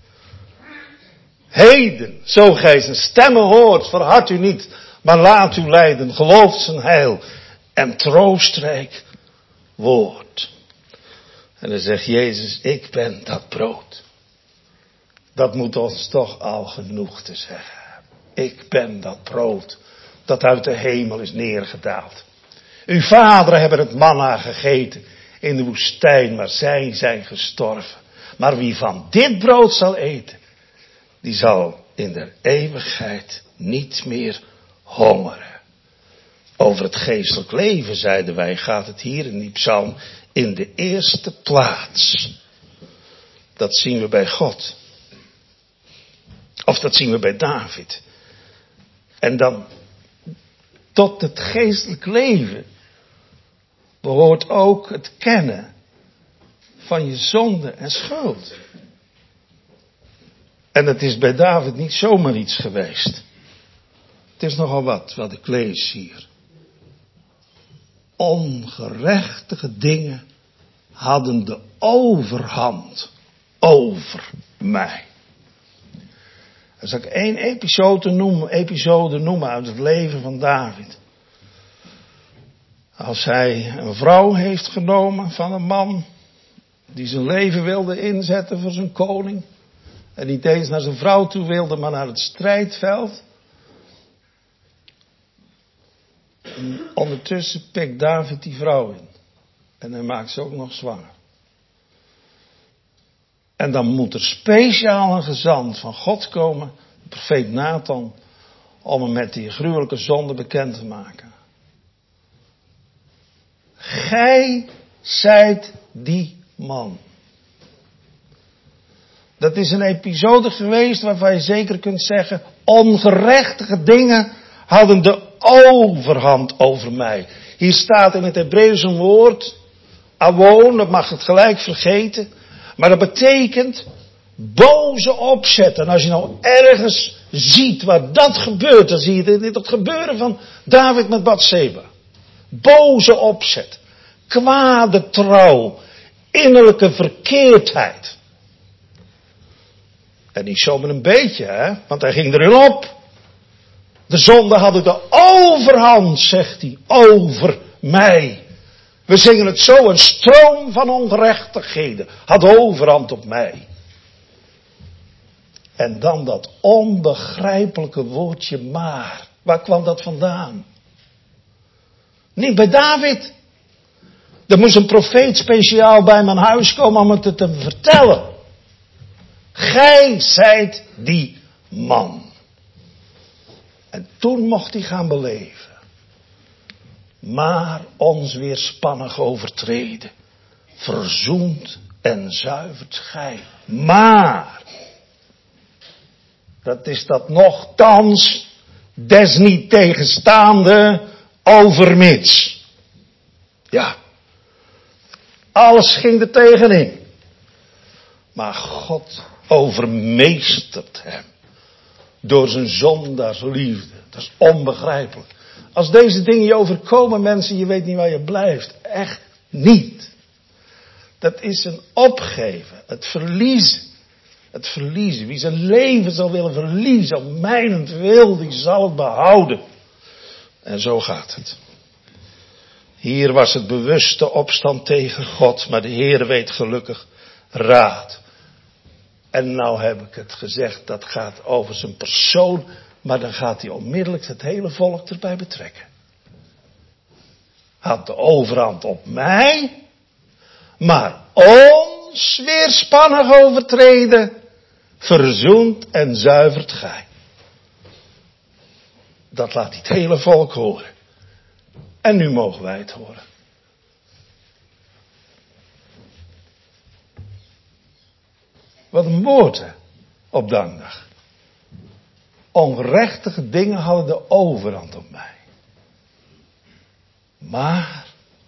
Heden, zo gij zijn stemmen hoort, verhard u niet, maar laat u leiden, gelooft zijn heil en troostrijk woord. En dan zegt Jezus, ik ben dat brood. Dat moet ons toch al genoeg te zeggen. Ik ben dat brood dat uit de hemel is neergedaald. Uw vaderen hebben het manna gegeten in de woestijn, maar zij zijn gestorven. Maar wie van dit brood zal eten, die zal in de eeuwigheid niet meer hongeren. Over het geestelijk leven, zeiden wij, gaat het hier in die psalm in de eerste plaats. Dat zien we bij God. Of dat zien we bij David. En dan tot het geestelijk leven behoort ook het kennen van je zonde en schuld. En het is bij David niet zomaar iets geweest. Het is nogal wat ik lees hier. Ongerechtige dingen hadden de overhand over mij. Dan zal ik één episode noemen uit het leven van David. Als hij een vrouw heeft genomen van een man die zijn leven wilde inzetten voor zijn koning. En niet eens naar zijn vrouw toe wilde, maar naar het strijdveld. En ondertussen pikt David die vrouw in. En hij maakt ze ook nog zwanger. En dan moet er speciaal een gezant van God komen, de profeet Nathan, om hem met die gruwelijke zonde bekend te maken. Gij zijt die man. Dat is een episode geweest waarvan je zeker kunt zeggen, ongerechtige dingen hadden de overhand over mij. Hier staat in het Hebreeuws een woord, awon, dat mag het gelijk vergeten. Maar dat betekent boze opzet. En als je nou ergens ziet waar dat gebeurt, dan zie je dit het gebeuren van David met Batseba. Boze opzet, kwade trouw, innerlijke verkeerdheid. En niet zomaar een beetje, hè, want hij ging erin op. De zonden hadden de overhand, zegt hij, over mij. We zingen het zo, een stroom van ongerechtigheden had overhand op mij. En dan dat onbegrijpelijke woordje maar. Waar kwam dat vandaan? Niet bij David. Er moest een profeet speciaal bij mijn huis komen om het te vertellen. Gij zijt die man. En toen mocht hij gaan beleven. Maar ons weerspannig overtreden, verzoent en zuivert gij. Maar, dat is dat nochtans, desniettegenstaande, overmits. Ja, alles ging er tegenin. Maar God overmeestert hem. Door zijn zondaarsliefde. Dat is onbegrijpelijk. Als deze dingen je overkomen, mensen, je weet niet waar je blijft. Echt niet. Dat is een opgeven. Het verliezen. Het verliezen. Wie zijn leven zal willen verliezen, om mijnentwil, die zal het behouden. En zo gaat het. Hier was het bewuste opstand tegen God, maar de Heer weet gelukkig raad. En nou heb ik het gezegd, dat gaat over zijn persoon, maar dan gaat hij onmiddellijk het hele volk erbij betrekken. Had de overhand op mij, maar ons weerspannig overtreden, verzoent en zuivert gij. Dat laat hij het hele volk horen. En nu mogen wij het horen. Wat een woord, hè, op dankdag. Ongerechtige dingen hadden de overhand op mij. Maar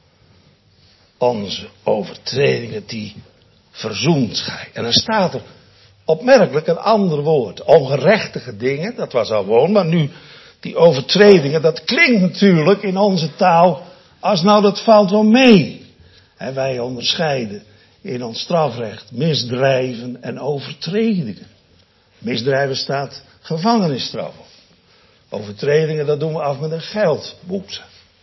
onze overtredingen die verzoent gij. En dan staat er opmerkelijk een ander woord. Ongerechtige dingen, dat was al gewoon, maar nu die overtredingen, dat klinkt natuurlijk in onze taal als nou dat valt wel mee. En wij onderscheiden in ons strafrecht misdrijven en overtredingen. Misdrijven staat gevangenisstraf op. Overtredingen, dat doen we af met een geldboete.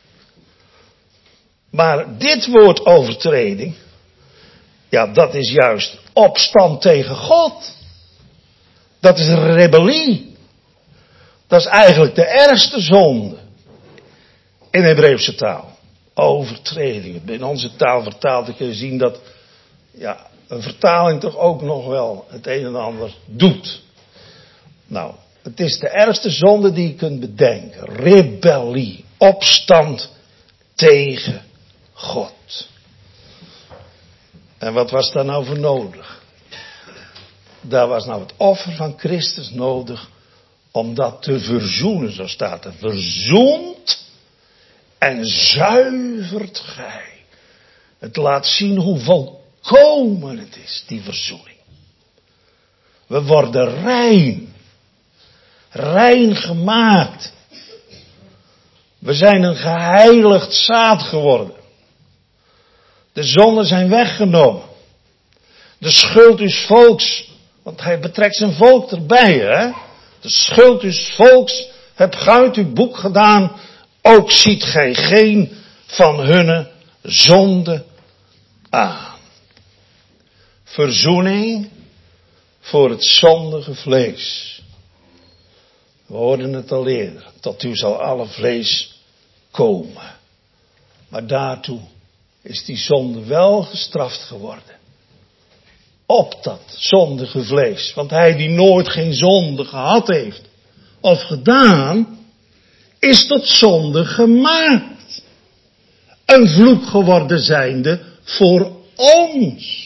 Maar dit woord overtreding, ja, dat is juist opstand tegen God. Dat is rebellie. Dat is eigenlijk de ergste zonde in de Hebreeuwse taal. Overtredingen. In onze taal vertaald kun je zien dat, ja, een vertaling toch ook nog wel het een en ander doet. Nou, het is de ergste zonde die je kunt bedenken. Rebellie. Opstand tegen God. En wat was daar nou voor nodig? Daar was nou het offer van Christus nodig om dat te verzoenen, zo staat er. Verzoent en zuivert gij. Het laat zien hoe volkomen het is, die verzoening. We worden rein. Rein gemaakt. We zijn een geheiligd zaad geworden. De zonden zijn weggenomen. De schuld is volks, want hij betrekt zijn volk erbij, hè. De schuld is volks, hebt gij uit uw boek gedaan, ook ziet gij geen van hunne zonde aan. Verzoening voor het zondige vlees. We hoorden het al eerder, tot u zal alle vlees komen. Maar daartoe is die zonde wel gestraft geworden. Op dat zondige vlees. Want hij die nooit geen zonde gehad heeft of gedaan, is tot zonde gemaakt. Een vloek geworden zijnde voor ons.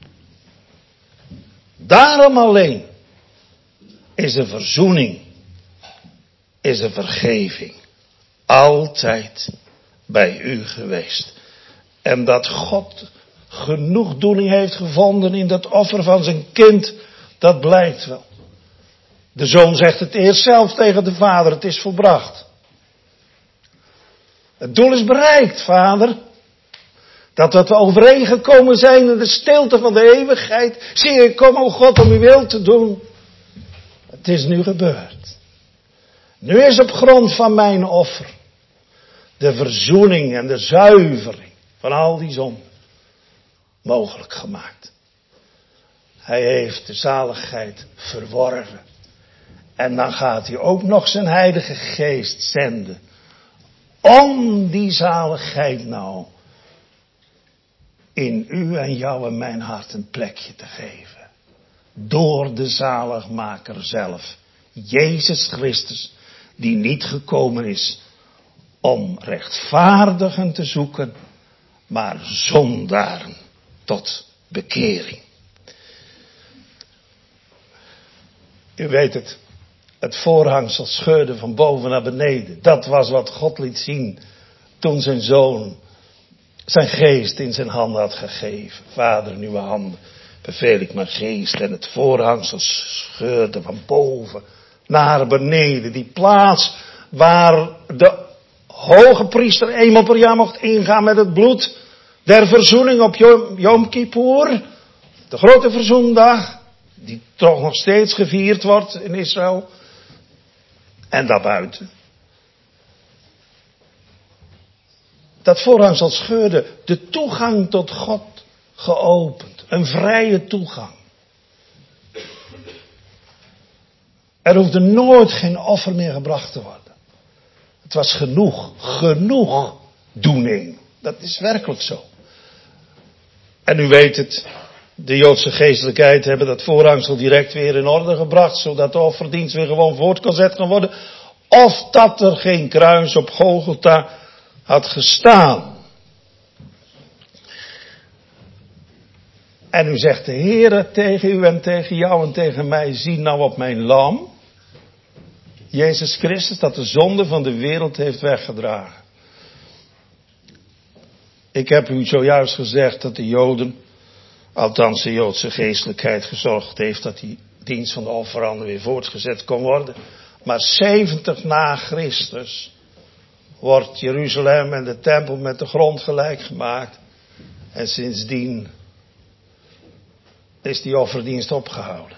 Daarom alleen is er verzoening, is er vergeving. Altijd bij u geweest. En dat God genoegdoening heeft gevonden in dat offer van zijn kind, dat blijkt wel. De zoon zegt het eerst zelf tegen de vader, het is volbracht. Het doel is bereikt, vader. Dat we overeengekomen zijn in de stilte van de eeuwigheid. Zie, ik kom, o God, om uw wil te doen. Het is nu gebeurd. Nu is op grond van mijn offer de verzoening en de zuivering van al die zonden mogelijk gemaakt. Hij heeft de zaligheid verworven. En dan gaat hij ook nog zijn heilige geest zenden. Om die zaligheid nou in u en jou en mijn hart een plekje te geven. Door de zaligmaker zelf. Jezus Christus. Die niet gekomen is om rechtvaardigen te zoeken. Maar zondaren tot bekering. U weet het. Het voorhangsel scheurde van boven naar beneden. Dat was wat God liet zien toen zijn zoon zijn geest in zijn handen had gegeven. Vader, in uw handen beveel ik mijn geest. En het voorhangsel scheurde van boven naar beneden. Die plaats waar de hoge priester eenmaal per jaar mocht ingaan met het bloed der verzoening op Yom Kippur. De grote verzoendag. Die toch nog steeds gevierd wordt in Israël. En daarbuiten. Dat voorhangsel scheurde de toegang tot God geopend. Een vrije toegang. Er hoefde nooit geen offer meer gebracht te worden. Het was genoeg doening. Dat is werkelijk zo. En u weet het, de Joodse geestelijkheid hebben dat voorhangsel direct weer in orde gebracht, zodat de offerdienst weer gewoon voortgezet kan worden. Of dat er geen kruis op Golgotha had gestaan. En u zegt de Heere tegen u en tegen jou en tegen mij, zie nou op mijn lam, Jezus Christus, dat de zonde van de wereld heeft weggedragen. Ik heb u zojuist gezegd dat de Joden, althans de Joodse geestelijkheid, gezorgd heeft dat die dienst van de offeranden weer voortgezet kon worden. Maar 70 na Christus wordt Jeruzalem en de tempel met de grond gelijk gemaakt. En sindsdien is die offerdienst opgehouden.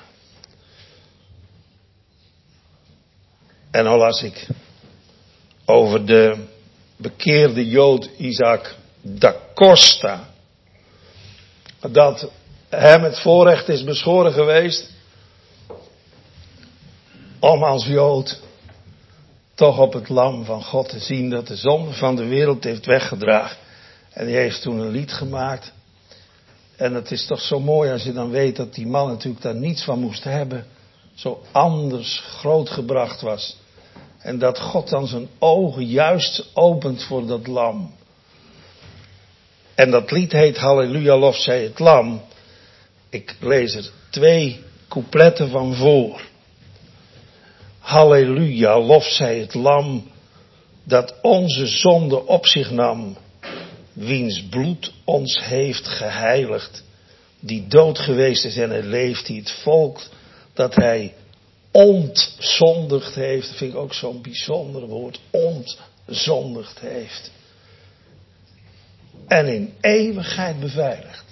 En al las ik over de bekeerde Jood Isaac da Costa, dat hem het voorrecht is beschoren geweest om als Jood toch op het lam van God te zien dat de zonde van de wereld heeft weggedragen. En die heeft toen een lied gemaakt. En het is toch zo mooi als je dan weet dat die man natuurlijk daar niets van moest hebben. Zo anders grootgebracht was. En dat God dan zijn ogen juist opent voor dat lam. En dat lied heet Halleluja, lof zij het lam. Ik lees er 2 coupletten van voor. Halleluja, lof zij het lam dat onze zonde op zich nam. Wiens bloed ons heeft geheiligd. Die dood geweest is en hij leeft. Die het volk dat hij ontzondigd heeft. Dat vind ik ook zo'n bijzonder woord. Ontzondigd heeft. En in eeuwigheid beveiligd.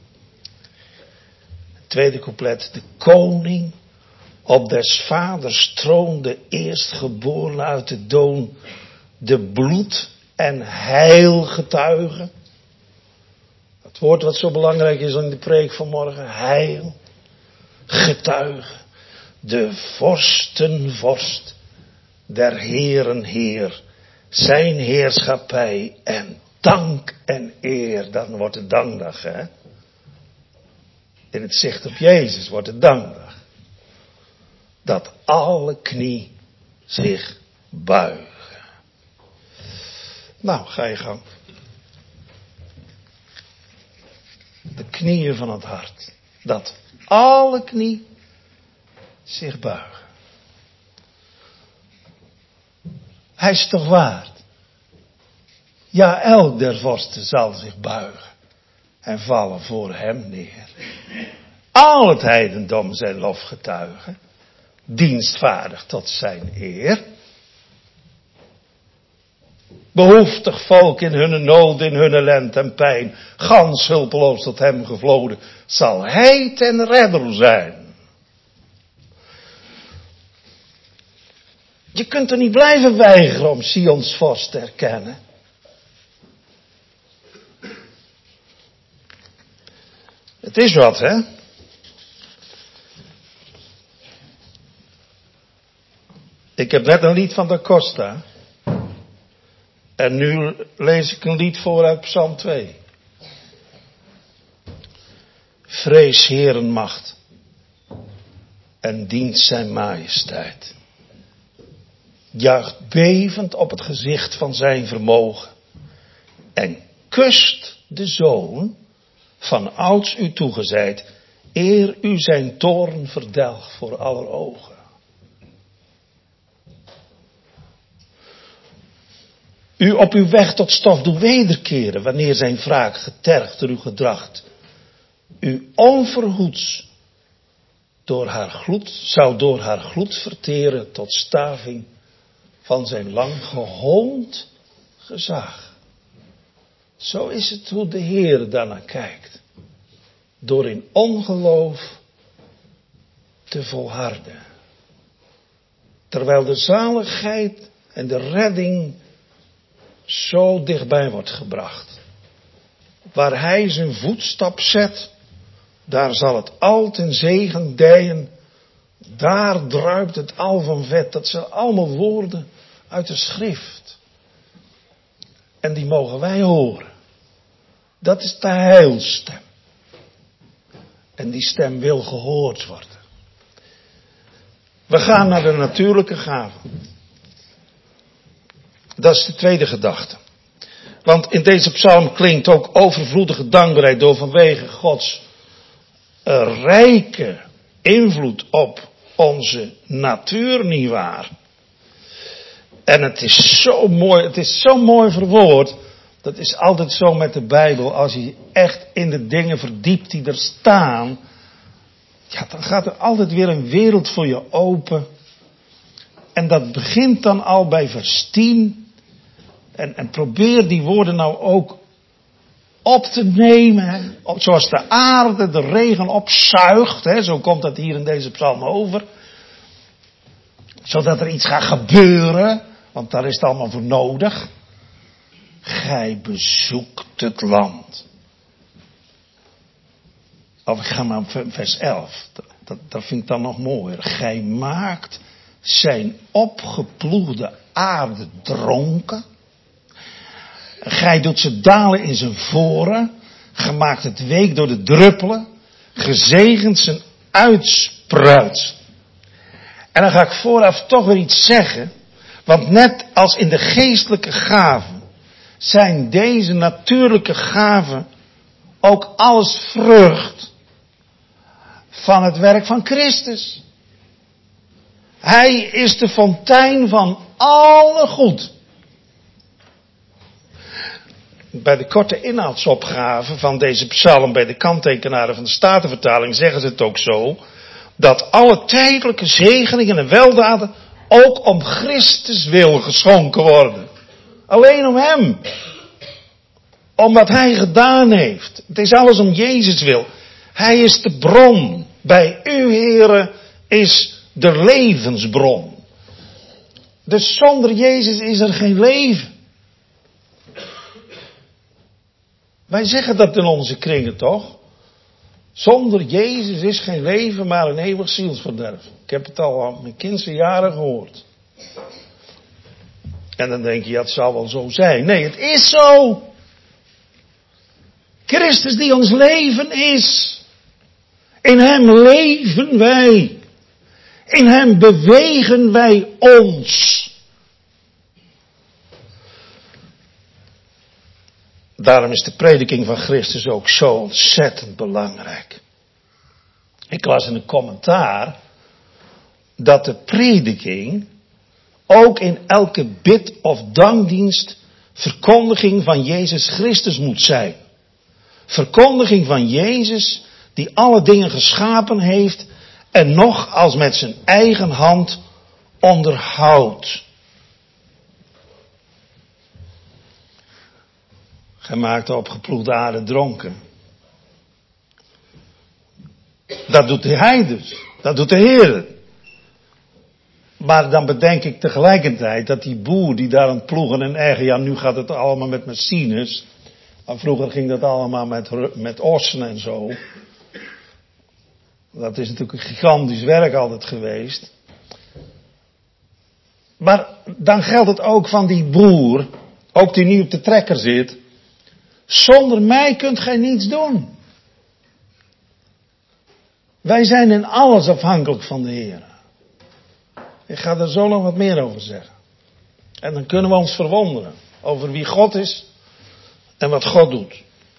Tweede couplet. De koning op des vaders troon, de eerstgeboren uit de doon, de bloed en heilgetuige. Het woord wat zo belangrijk is in de preek van morgen. Heil, getuige, de vorstenvorst, der heren heer, zijn heerschappij en dank en eer. Dan wordt het dankdag, hè. In het zicht op Jezus wordt het dankdag. Dat alle knie zich buigen. Nou, ga je gang. De knieën van het hart. Dat alle knie zich buigen. Hij is toch waard? Ja, elk der vorsten zal zich buigen en vallen voor hem neer. Al het heidendom zijn lof getuigen, dienstvaardig tot zijn eer. Behoeftig volk in hun nood, in hun ellend en pijn, gans hulpeloos tot hem gevloden, zal hij ten redder zijn. Je kunt er niet blijven weigeren om Sions vorst te erkennen. Het is wat, hè? Ik heb net een lied van Da Costa. En nu lees ik een lied voor uit Psalm 2. Vrees Heerenmacht en dient zijn majesteit. Juicht bevend op het gezicht van zijn vermogen. En kust de zoon van ouds u toegezeid, eer u zijn toorn verdelgt voor aller ogen. U op uw weg tot stof doet wederkeren, wanneer zijn wraak getergd door uw gedracht. U onverhoeds zou door haar gloed verteren tot staving van zijn lang gehoond gezag. Zo is het hoe de Heer daarnaar kijkt. Door in ongeloof te volharden. Terwijl de zaligheid en de redding zo dichtbij wordt gebracht. Waar hij zijn voetstap zet, daar zal het al ten zegen dijen. Daar druipt het al van vet. Dat zijn allemaal woorden uit de schrift. En die mogen wij horen. Dat is de heilstem. En die stem wil gehoord worden. We gaan naar de natuurlijke gaven. Dat is de tweede gedachte. Want in deze psalm klinkt ook overvloedige dankbaarheid door vanwege Gods rijke invloed op onze natuur, nietwaar. En het is zo mooi verwoord. Dat is altijd zo met de Bijbel. Als je echt in de dingen verdiept die er staan. Ja, dan gaat er altijd weer een wereld voor je open. En dat begint dan al bij vers 10. En probeer die woorden nou ook op te nemen. Zoals de aarde de regen opzuigt. Hè, zo komt dat hier in deze psalm over. Zodat er iets gaat gebeuren. Want daar is het allemaal voor nodig. Gij bezoekt het land. Of ik ga maar op vers 11. Dat vind ik dan nog mooier. Gij maakt zijn opgeploegde aarde dronken. Gij doet ze dalen in zijn voren. Gij maakt het week door de druppelen. Gezegend zijn uitspruit. En dan ga ik vooraf toch weer iets zeggen. Want net als in de geestelijke gaven zijn deze natuurlijke gaven ook alles vrucht van het werk van Christus. Hij is de fontein van alle goed. Bij de korte inhoudsopgave van deze psalm bij de kanttekenaren van de Statenvertaling zeggen ze het ook zo, dat alle tijdelijke zegeningen en weldaden ook om Christus wil geschonken worden. Alleen om hem. Om wat hij gedaan heeft. Het is alles om Jezus wil. Hij is de bron. Bij u, Heere, is de levensbron. Dus zonder Jezus is er geen leven. Wij zeggen dat in onze kringen toch? Zonder Jezus is geen leven, maar een eeuwig zielsverderf. Ik heb het al aan mijn kindse jaren gehoord. En dan denk je, ja, het zou wel zo zijn. Nee, het is zo. Christus die ons leven is. In hem leven wij. In hem bewegen wij ons. Daarom is de prediking van Christus ook zo ontzettend belangrijk. Ik las in een commentaar dat de prediking ook in elke bid of dankdienst verkondiging van Jezus Christus moet zijn. Verkondiging van Jezus die alle dingen geschapen heeft en nog als met zijn eigen hand onderhoudt. Gij maakt de opgeploegde aarde dronken. Dat doet hij dus. Dat doet de Heer. Maar dan bedenk ik tegelijkertijd dat die boer die daar aan het ploegen en eggen, ja nu gaat het allemaal met machines. Maar vroeger ging dat allemaal met ossen en zo. Dat is natuurlijk een gigantisch werk altijd geweest. Maar dan geldt het ook van die boer, ook die nu op de trekker zit. Zonder mij kunt gij niets doen. Wij zijn in alles afhankelijk van de Heer. Ik ga er zo nog wat meer over zeggen. En dan kunnen we ons verwonderen over wie God is en wat God doet.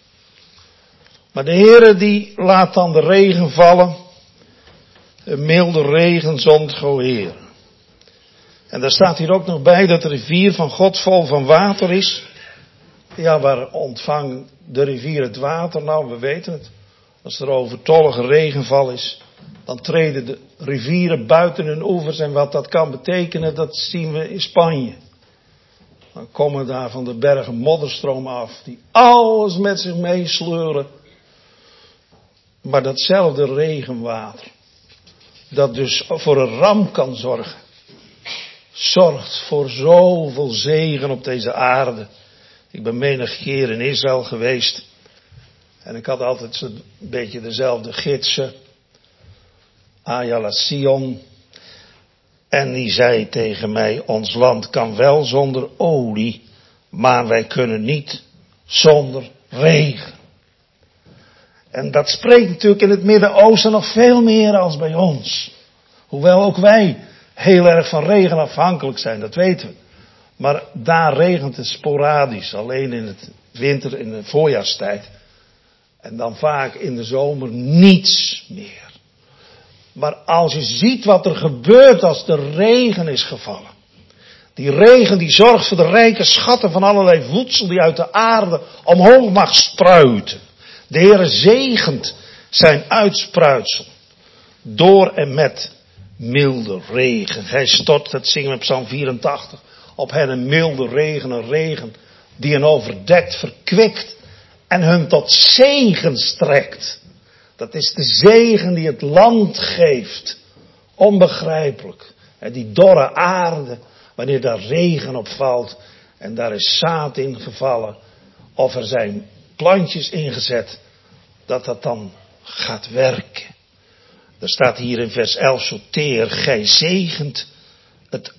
Maar de Heer die laat dan de regen vallen. Een milde regen zond Heer. En daar staat hier ook nog bij dat de rivier van God vol van water is. Ja, waar ontvangt de rivier het water? Nou, we weten het. Als er overtollige regenval is, dan treden de rivieren buiten hun oevers. En wat dat kan betekenen, dat zien we in Spanje. Dan komen daar van de bergen modderstromen af, die alles met zich meesleuren. Maar datzelfde regenwater, dat dus voor een ramp kan zorgen, zorgt voor zoveel zegen op deze aarde. Ik ben menig keer in Israël geweest. En ik had altijd een beetje dezelfde gidsen. Ayala Sion. En die zei tegen mij, ons land kan wel zonder olie, maar wij kunnen niet zonder regen. En dat spreekt natuurlijk in het Midden-Oosten nog veel meer als bij ons. Hoewel ook wij heel erg van regen afhankelijk zijn, dat weten we. Maar daar regent het sporadisch, alleen in het winter, in de voorjaarstijd. En dan vaak in de zomer niets meer. Maar als je ziet wat er gebeurt als de regen is gevallen. Die regen die zorgt voor de rijke schatten van allerlei voedsel die uit de aarde omhoog mag spruiten. De Heere zegent zijn uitspruitsel. Door en met milde regen. Hij stort, dat zingen we op Psalm 84. Op hen een milde regen, een regen die hen overdekt, verkwikt en hun tot zegen strekt. Dat is de zegen die het land geeft. Onbegrijpelijk. Die dorre aarde, wanneer daar regen op valt en daar is zaad in gevallen of er zijn plantjes ingezet, dat dan gaat werken. Er staat hier in vers 11 soter, gij zegent het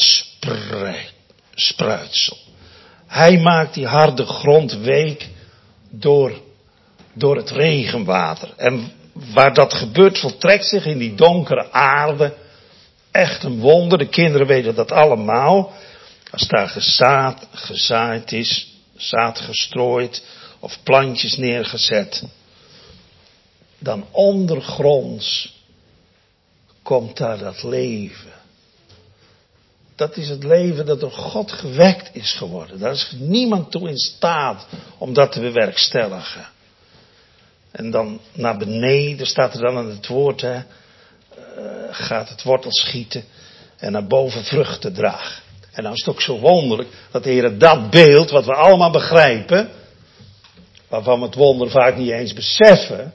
uitspruitsel. Hij maakt die harde grond week door het regenwater. En waar dat gebeurt, voltrekt zich in die donkere aarde echt een wonder. De kinderen weten dat allemaal. Als daar gezaaid is, zaad gestrooid of plantjes neergezet, dan ondergronds komt daar dat leven. Dat is het leven dat door God gewekt is geworden. Daar is niemand toe in staat om dat te bewerkstelligen. En dan naar beneden staat er dan in het woord, gaat het wortel schieten en naar boven vruchten dragen. En dan is het ook zo wonderlijk dat de Heer dat beeld, wat we allemaal begrijpen, waarvan we het wonder vaak niet eens beseffen.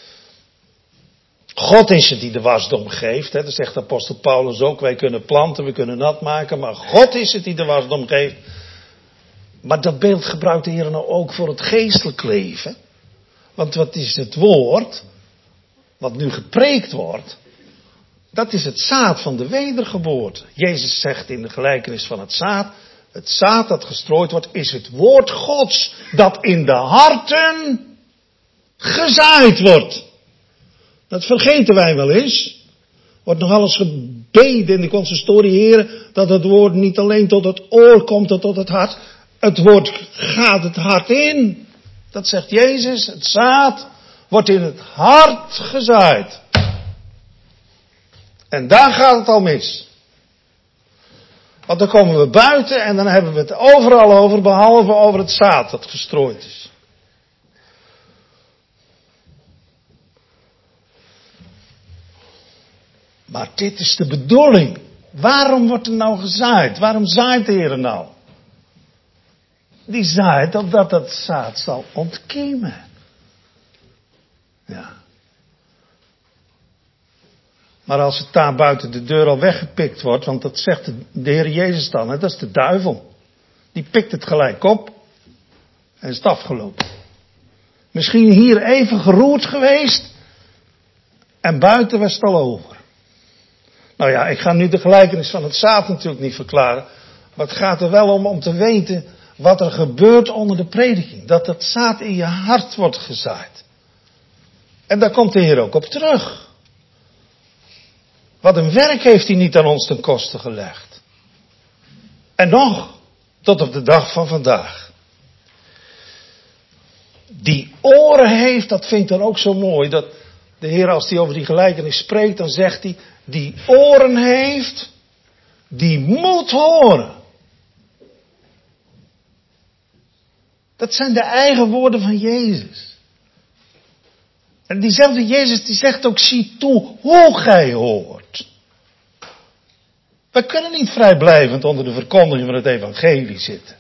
God is het die de wasdom geeft. Dat zegt de apostel Paulus ook. Wij kunnen planten, we kunnen nat maken. Maar God is het die de wasdom geeft. Maar dat beeld gebruikt de Heer nou ook voor het geestelijk leven. Want wat is het woord, wat nu gepreekt wordt, dat is het zaad van de wedergeboorte. Jezus zegt in de gelijkenis van het zaad dat gestrooid wordt, is het woord Gods, dat in de harten gezaaid wordt. Dat vergeten wij wel eens. Wordt nog alles gebeden in de consistorie, heren, dat het woord niet alleen tot het oor komt en tot het hart. Het woord gaat het hart in. Dat zegt Jezus, het zaad wordt in het hart gezaaid. En daar gaat het al mis. Want dan komen we buiten en dan hebben we het overal over, behalve over het zaad dat gestrooid is. Maar dit is de bedoeling. Waarom wordt er nou gezaaid? Waarom zaait de Heer nou? Die zaait opdat het zaad zal ontkiemen. Ja. Maar als het daar buiten de deur al weggepikt wordt, want dat zegt de Heer Jezus dan, hè, dat is de duivel. Die pikt het gelijk op en is het afgelopen. Misschien hier even geroerd geweest en buiten was het al over. Nou ja, ik ga nu de gelijkenis van het zaad natuurlijk niet verklaren, maar het gaat er wel om te weten wat er gebeurt onder de prediking. Dat het zaad in je hart wordt gezaaid. En daar komt de Heer ook op terug. Wat een werk heeft hij niet aan ons ten koste gelegd. En nog, tot op de dag van vandaag. Die oren heeft, dat vind ik dan ook zo mooi, dat de Heer als hij over die gelijkenis spreekt, dan zegt hij, die oren heeft, die moet horen. Dat zijn de eigen woorden van Jezus. En diezelfde Jezus die zegt ook, zie toe hoe gij hoort. We kunnen niet vrijblijvend onder de verkondiging van het evangelie zitten.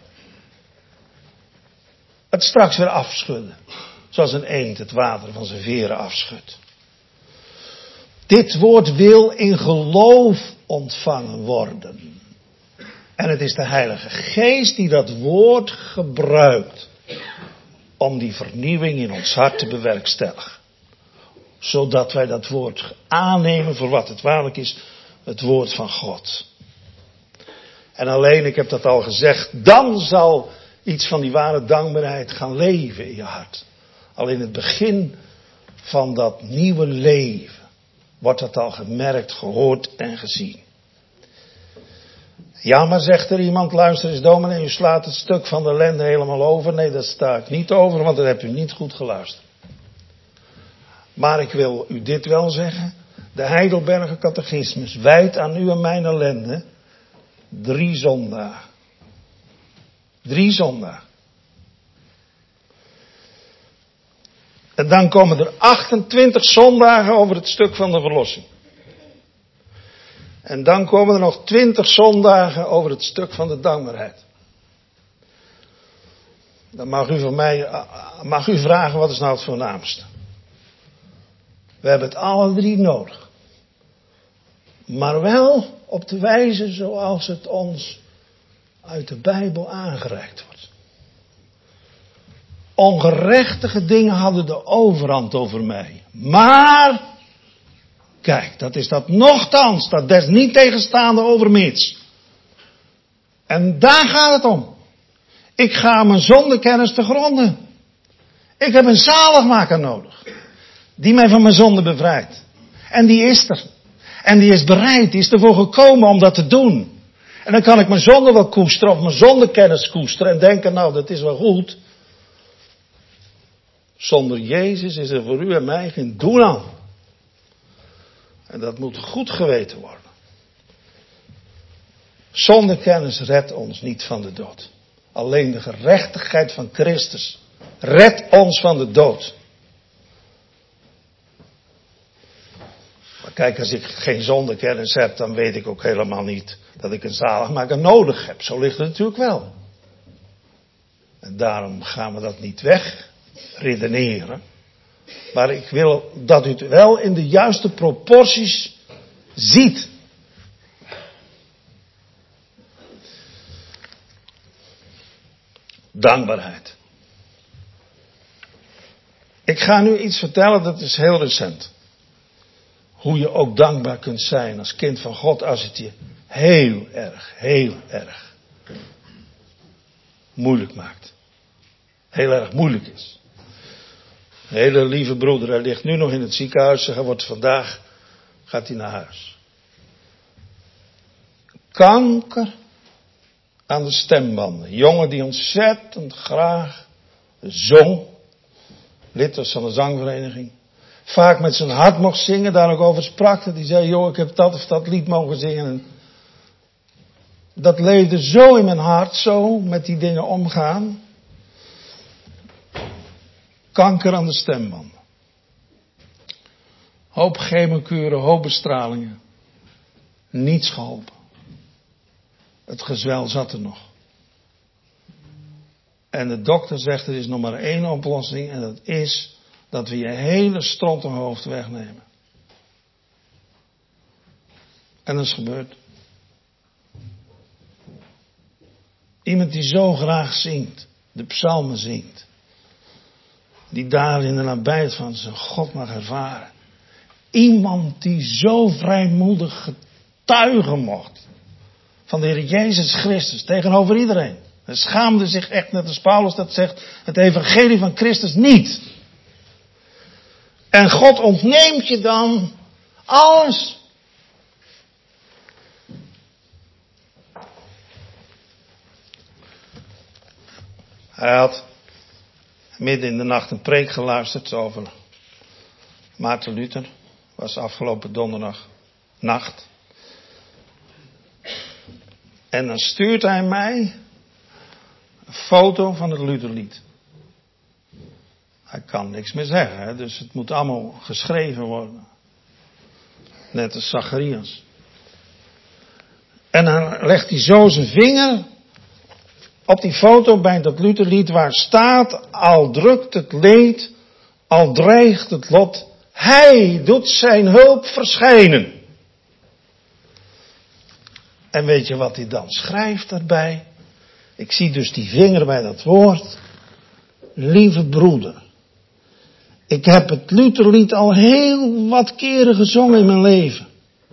Het straks weer afschudden. Zoals een eend het water van zijn veren afschudt. Dit woord wil in geloof ontvangen worden. En het is de Heilige Geest die dat woord gebruikt. Om die vernieuwing in ons hart te bewerkstelligen. Zodat wij dat woord aannemen voor wat het waarlijk is. Het woord van God. En alleen, ik heb dat al gezegd, dan zal iets van die ware dankbaarheid gaan leven in je hart. Al in het begin van dat nieuwe leven wordt dat al gemerkt, gehoord en gezien. Ja, maar zegt er iemand, luister eens dominee, u slaat het stuk van de ellende helemaal over. Nee, dat sta ik niet over, want dat hebt u niet goed geluisterd. Maar ik wil u dit wel zeggen. De Heidelberger Catechismus wijdt aan u en mijn ellende 3 zondagen. 3 zondagen. En dan komen er 28 zondagen over het stuk van de verlossing. En dan komen er nog 20 zondagen over het stuk van de dankbaarheid. Dan mag u van mij, mag u vragen, wat is nou het voornaamste? We hebben het alle 3 nodig. Maar wel op de wijze zoals het ons uit de Bijbel aangereikt wordt. Ongerechtige dingen hadden de overhand over mij. Maar, kijk, dat is dat nochtans, dat des niet tegenstaande overmits. En daar gaat het om. Ik ga mijn zondekennis te gronden. Ik heb een zaligmaker nodig. Die mij van mijn zonde bevrijdt. En die is er. En die is bereid, die is ervoor gekomen om dat te doen. En dan kan ik mijn zonde wel koesteren, of mijn zondekennis koesteren en denken, nou dat is wel goed. Zonder Jezus is er voor u en mij geen doen aan. En dat moet goed geweten worden. Zondekennis redt ons niet van de dood. Alleen de gerechtigheid van Christus redt ons van de dood. Maar kijk, als ik geen zondekennis heb, dan weet ik ook helemaal niet dat ik een zaligmaker nodig heb. Zo ligt het natuurlijk wel. En daarom gaan we dat niet weg redeneren. Maar ik wil dat u het wel in de juiste proporties ziet. Dankbaarheid. Ik ga nu iets vertellen, dat is heel recent. Hoe je ook dankbaar kunt zijn als kind van God als het je heel erg moeilijk maakt. Heel erg moeilijk is. hele lieve broeder, hij ligt nu nog in het ziekenhuis. Gaat hij naar huis. Kanker aan de stembanden. Jongen die ontzettend graag zong. Lid was van de zangvereniging. Vaak met zijn hart mocht zingen, daar ook over sprak. Dat hij zei, joh, ik heb dat of dat lied mogen zingen. En dat leefde zo in mijn hart, zo met die dingen omgaan. Kanker aan de stembanden. Hoop chemokuren, hoop bestralingen. Niets geholpen. Het gezwel zat er nog. En de dokter zegt, er is nog maar één oplossing. En dat is dat we je hele strottenhoofd wegnemen. En dat is gebeurd. Iemand die zo graag zingt. De psalmen zingt. Die daar in de nabijheid van zijn God mag ervaren. Iemand die zo vrijmoedig getuigen mocht. Van de Heer Jezus Christus tegenover iedereen. Hij schaamde zich echt, net als Paulus dat zegt, het evangelie van Christus niet. En God ontneemt je dan alles. Hij had midden in de nacht een preek geluisterd over Maarten Luther. Was afgelopen donderdag nacht. En dan stuurt hij mij een foto van het Lutherlied. Hij kan niks meer zeggen, hè? Dus het moet allemaal geschreven worden. Net als Zacharias. En dan legt hij zo zijn vinger op die foto bij dat Lutherlied waar staat, al drukt het leed, al dreigt het lot, hij doet zijn hulp verschijnen. En weet je wat hij dan schrijft daarbij? Ik zie dus die vinger bij dat woord. Lieve broeder, ik heb het Lutherlied al heel wat keren gezongen in mijn leven.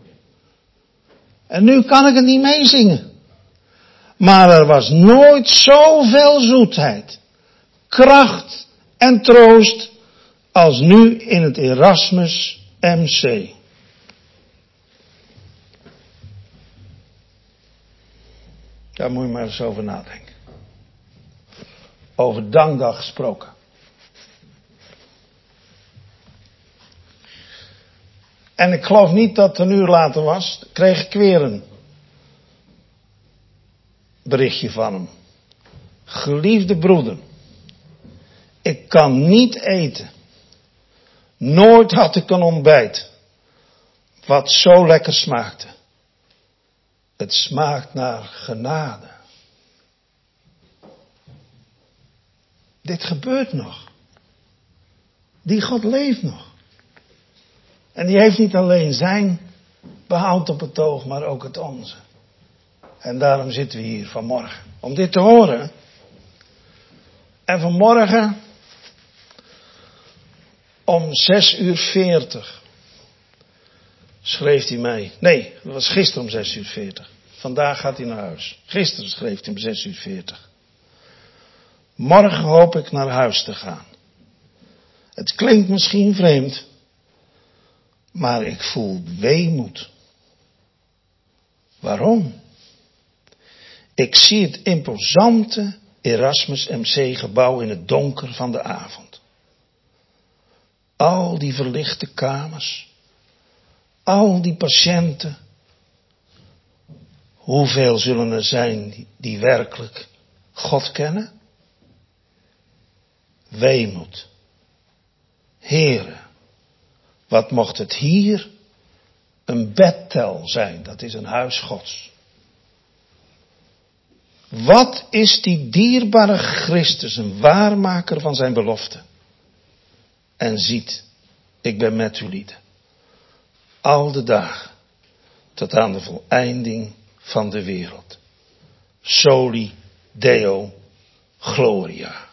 En nu kan ik het niet meezingen. Maar er was nooit zoveel zoetheid, kracht en troost als nu in het Erasmus MC. Daar moet je maar eens over nadenken. Over dankdag gesproken. En ik geloof niet dat het een uur later was, kreeg ik weer een berichtje van hem. Geliefde broeder, ik kan niet eten. Nooit had ik een ontbijt wat zo lekker smaakte. Het smaakt naar genade. Dit gebeurt nog. Die God leeft nog. En die heeft niet alleen zijn behoud op het oog, maar ook het onze. En daarom zitten we hier vanmorgen. Om dit te horen. En vanmorgen om 6:40 schreef hij mij. Nee, dat was gisteren om 6:40. Vandaag gaat hij naar huis. Gisteren schreef hij om 6:40. Morgen hoop ik naar huis te gaan. Het klinkt misschien vreemd. Maar ik voel weemoed. Waarom? Ik zie het imposante Erasmus MC gebouw in het donker van de avond. Al die verlichte kamers. Al die patiënten. Hoeveel zullen er zijn die werkelijk God kennen? Weemoed. Heere, wat mocht het hier een Bethel zijn, dat is een huis Gods. Wat is die dierbare Christus, een waarmaker van zijn belofte. En ziet, ik ben met u lieden. Al de dagen, tot aan de voleinding van de wereld. Soli Deo Gloria.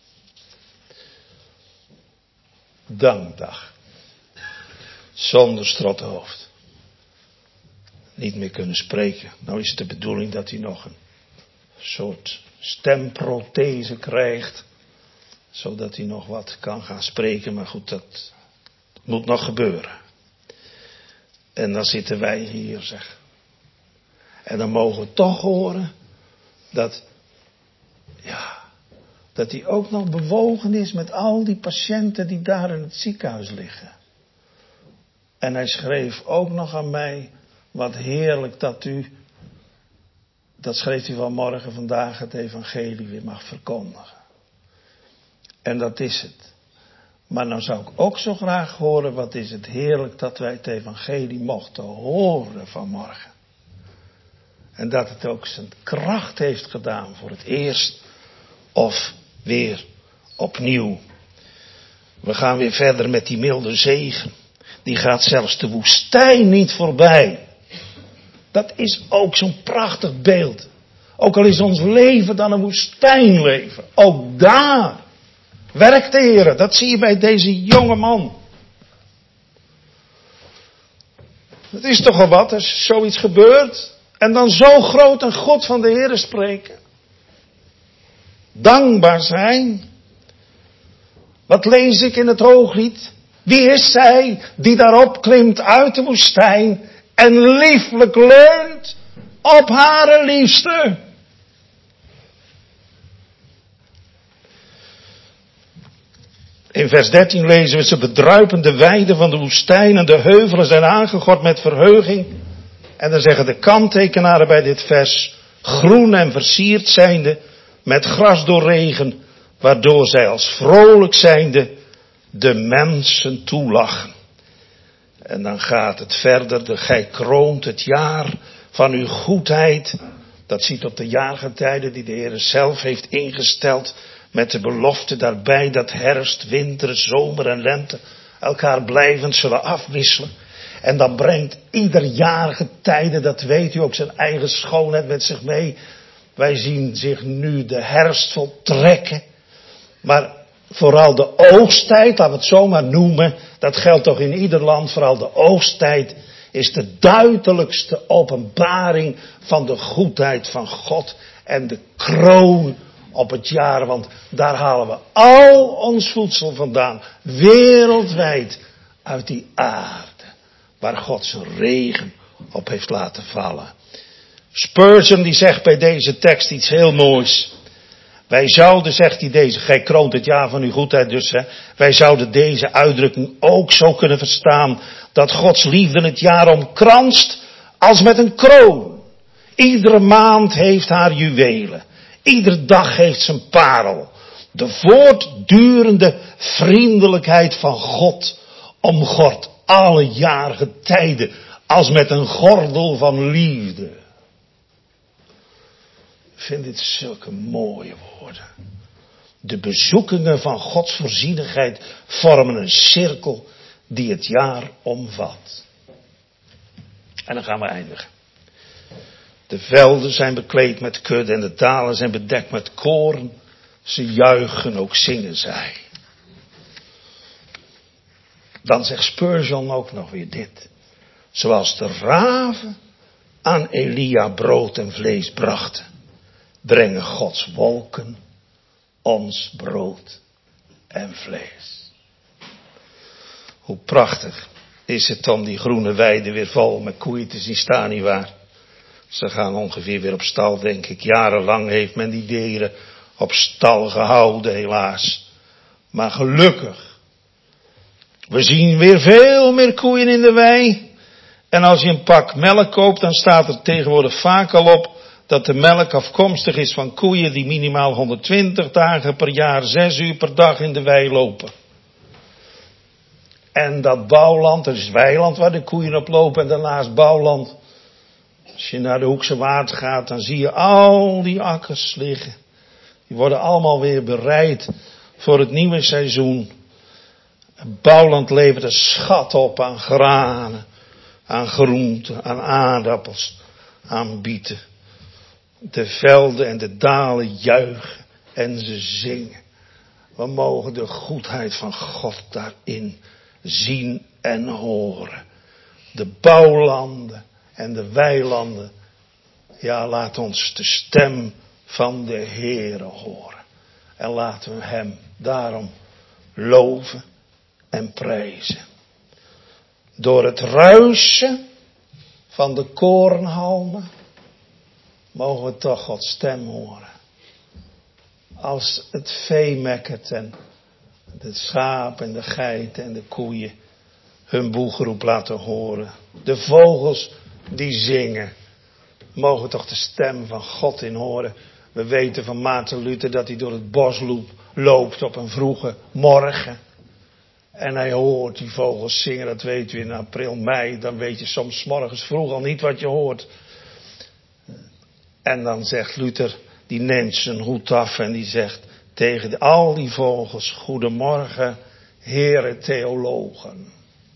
Dankdag. Zonder strottenhoofd. Niet meer kunnen spreken. Nou is het de bedoeling dat hij nog een soort stemprothese krijgt. Zodat hij nog wat kan gaan spreken. Maar goed, dat moet nog gebeuren. En dan zitten wij hier, zeg. En dan mogen we toch horen dat hij ook nog bewogen is met al die patiënten die daar in het ziekenhuis liggen. En hij schreef ook nog aan mij, wat heerlijk dat schreef hij vanmorgen vandaag, het evangelie weer mag verkondigen. En dat is het. Maar nou zou ik ook zo graag horen, wat is het heerlijk dat wij het evangelie mochten horen vanmorgen. En dat het ook zijn kracht heeft gedaan voor het eerst of weer opnieuw. We gaan weer verder met die milde zegen. Die gaat zelfs de woestijn niet voorbij. Dat is ook zo'n prachtig beeld. Ook al is ons leven dan een woestijnleven. Ook daar werkt de Heer. Dat zie je bij deze jonge man. Het is toch al wat als zoiets gebeurt. En dan zo groot een God van de Heer spreken. Dankbaar zijn. Wat lees ik in het Hooglied? Wie is zij die daarop klimt uit de woestijn en lieflijk leunt op haar liefste? In vers 13 lezen we, ze bedruipen de weiden van de woestijn en de heuvelen zijn aangegord met verheuging. En dan zeggen de kanttekenaren bij dit vers, groen en versierd zijnde met gras door regen, waardoor zij als vrolijk zijnde de mensen toelachen. En dan gaat het verder, gij kroont het jaar van uw goedheid. Dat ziet op de jaargetijden die de Heer zelf heeft ingesteld. Met de belofte daarbij dat herfst, winter, zomer en lente elkaar blijvend zullen afwisselen. En dan brengt ieder jaargetijde, dat weet u, ook zijn eigen schoonheid met zich mee. Wij zien zich nu de herfst voltrekken. Maar vooral de oogsttijd, laten we het zo maar noemen, dat geldt toch in ieder land, vooral de oogsttijd is de duidelijkste openbaring van de goedheid van God en de kroon op het jaar, want daar halen we al ons voedsel vandaan, wereldwijd uit die aarde, waar God zijn regen op heeft laten vallen. Spurgeon die zegt bij deze tekst iets heel moois. Wij zouden, zegt hij deze, gij kroont het jaar van uw goedheid dus, hè, wij zouden deze uitdrukking ook zo kunnen verstaan, dat Gods liefde het jaar omkranst als met een kroon. Iedere maand heeft haar juwelen. Iedere dag heeft zijn parel. De voortdurende vriendelijkheid van God omgort alle jaargetijden als met een gordel van liefde. Ik vind dit zulke mooie woorden. De bezoekingen van Gods voorzienigheid vormen een cirkel die het jaar omvat. En dan gaan we eindigen. De velden zijn bekleed met kudde en de dalen zijn bedekt met koren. Ze juichen, ook zingen zij. Dan zegt Spurgeon ook nog weer dit. Zoals de raven aan Elia brood en vlees brachten, brengen Gods wolken ons brood en vlees. Hoe prachtig is het dan die groene weiden weer vol met koeien te zien staan, nietwaar? Ze gaan ongeveer weer op stal, denk ik. Jarenlang heeft men die dieren op stal gehouden, helaas. Maar gelukkig. We zien weer veel meer koeien in de wei. En als je een pak melk koopt, dan staat er tegenwoordig vaak al op dat de melk afkomstig is van koeien die minimaal 120 dagen per jaar, 6 uur per dag in de wei lopen. En dat bouwland, er is weiland waar de koeien op lopen en daarnaast bouwland. Als je naar de Hoekse Waard gaat, dan zie je al die akkers liggen. Die worden allemaal weer bereid voor het nieuwe seizoen. Het bouwland levert een schat op aan granen, aan groenten, aan aardappels, aan bieten. De velden en de dalen juichen en ze zingen. We mogen de goedheid van God daarin zien en horen. De bouwlanden en de weilanden. Ja, laat ons de stem van de Heere horen. En laten we hem Daarom loven en prijzen. Door het ruisen van de korenhalmen mogen we toch Gods stem horen. Als het vee mekkert en de schaap en de geit en de koeien hun boegeroep laten horen. De vogels die zingen. Mogen we toch de stem van God in horen. We weten van Maarten Luther dat hij door het bos loopt op een vroege morgen. En hij hoort die vogels zingen, dat weet u in april, mei. Dan weet je soms 's morgens vroeg al niet wat je hoort. En dan zegt Luther, die neemt zijn hoed af en die zegt tegen al die vogels: goedemorgen, heren theologen.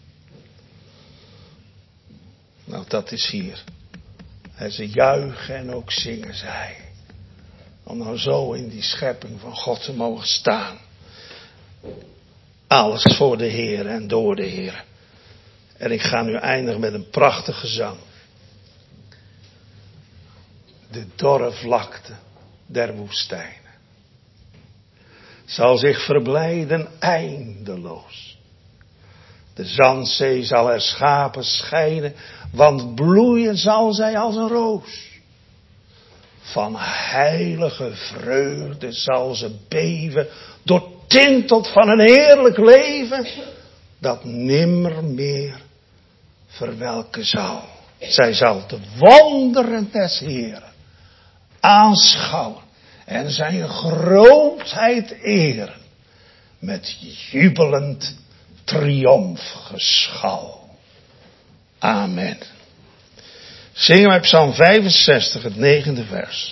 Nou, dat is hier. En ze juichen en ook zingen zij. Om nou zo in die schepping van God te mogen staan. Alles voor de Heer en door de Heer. En ik ga nu eindigen met een prachtige zang. De dorre vlakte der woestijnen zal zich verblijden eindeloos. De zandzee zal er schapen schijnen, want bloeien zal zij als een roos. Van heilige vreugde zal ze beven, doortinteld van een heerlijk leven, dat nimmer meer verwelken zal. Zij zal de wonderen des Heeren aanschouwen en zijn grootheid eren met jubelend triomfgeschal. Amen. Zingen wij Psalm 65, het 9e vers.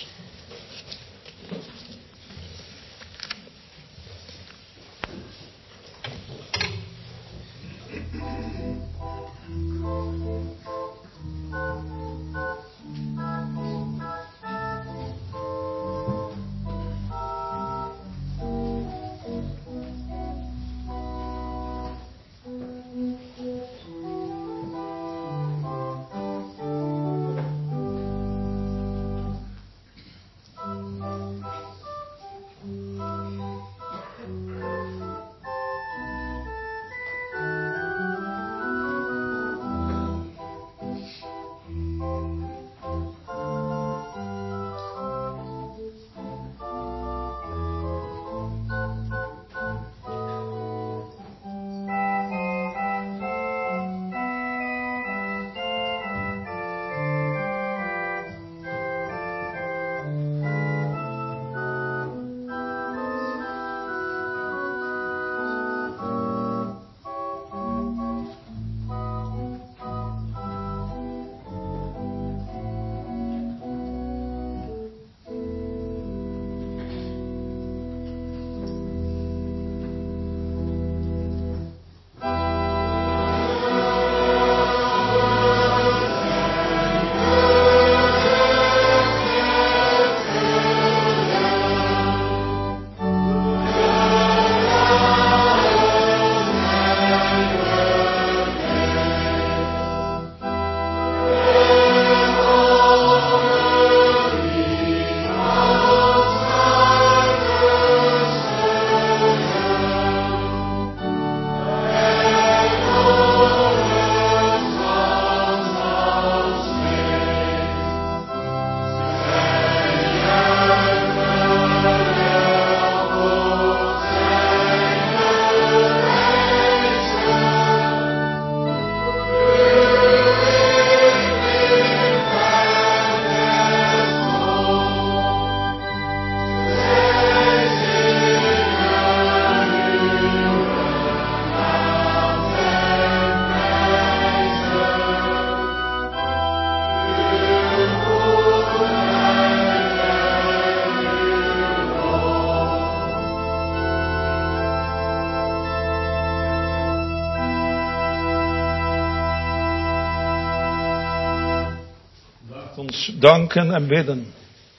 Ons danken en bidden.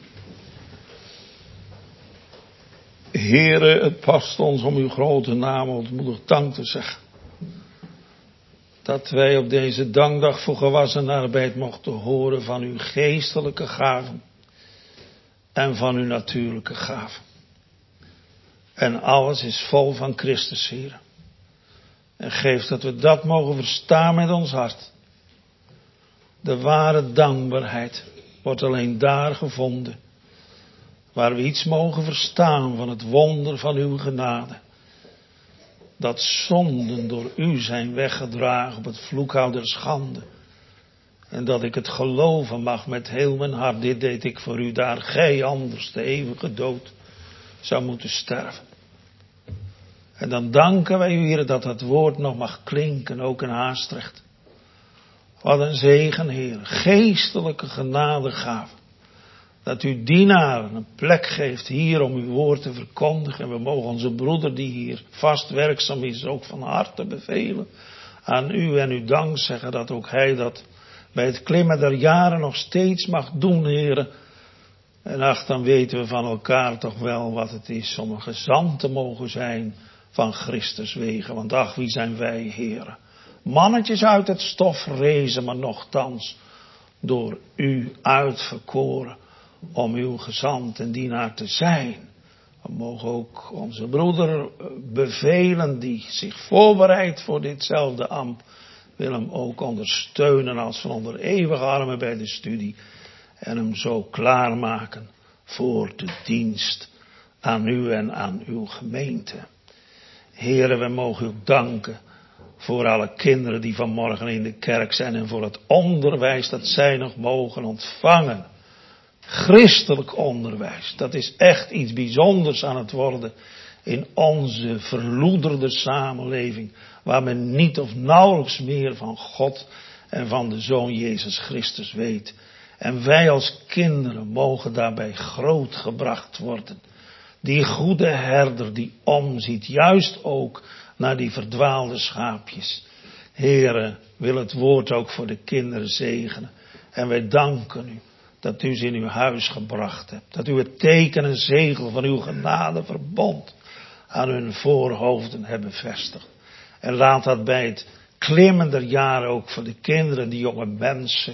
Heere, het past ons om uw grote naam ontmoedig dank te zeggen. Dat wij op deze dankdag voor gewassen arbeid mochten horen van uw geestelijke gaven en van uw natuurlijke gaven. En alles is vol van Christus, Heer. En geef dat we dat mogen verstaan met ons hart. De ware dankbaarheid wordt alleen daar gevonden. Waar we iets mogen verstaan van het wonder van uw genade. Dat zonden door u zijn weggedragen op het vloekhout der schande. En dat ik het geloven mag met heel mijn hart. Dit deed ik voor u, daar gij anders de eeuwige dood zou moeten sterven. En dan danken wij u, Heer, dat het woord nog mag klinken, ook in Haastrecht. Wat een zegen, Heer. Geestelijke genadegave. Dat u dienaren een plek geeft hier om uw woord te verkondigen. En we mogen onze broeder die hier vast werkzaam is ook van harte bevelen aan u en u dank zeggen dat ook hij dat bij het klimmen der jaren nog steeds mag doen, Heer. En ach, dan weten we van elkaar toch wel wat het is om een gezant te mogen zijn van Christus wegen. Want ach, wie zijn wij, Heer. Mannetjes uit het stof rezen, maar nochtans door u uitverkoren om uw gezant en dienaar te zijn. We mogen ook onze broeder bevelen die zich voorbereidt voor ditzelfde ambt. Wil hem ook ondersteunen als van onder eeuwige armen bij de studie. En hem zo klaarmaken voor de dienst aan u en aan uw gemeente. Heren, we mogen u danken voor alle kinderen die vanmorgen in de kerk zijn en voor het onderwijs dat zij nog mogen ontvangen. Christelijk onderwijs, dat is echt iets bijzonders aan het worden in onze verloederde samenleving, waar men niet of nauwelijks meer van God en van de Zoon Jezus Christus weet. En wij als kinderen mogen daarbij grootgebracht worden. Die goede herder die omziet, juist ook naar die verdwaalde schaapjes. Heere, wil het woord ook voor de kinderen zegenen. En wij danken u dat u ze in uw huis gebracht hebt. Dat u het teken en zegel van uw genadeverbond aan hun voorhoofden hebben bevestigd. En laat dat bij het klimmen der jaren ook voor de kinderen, die jonge mensen,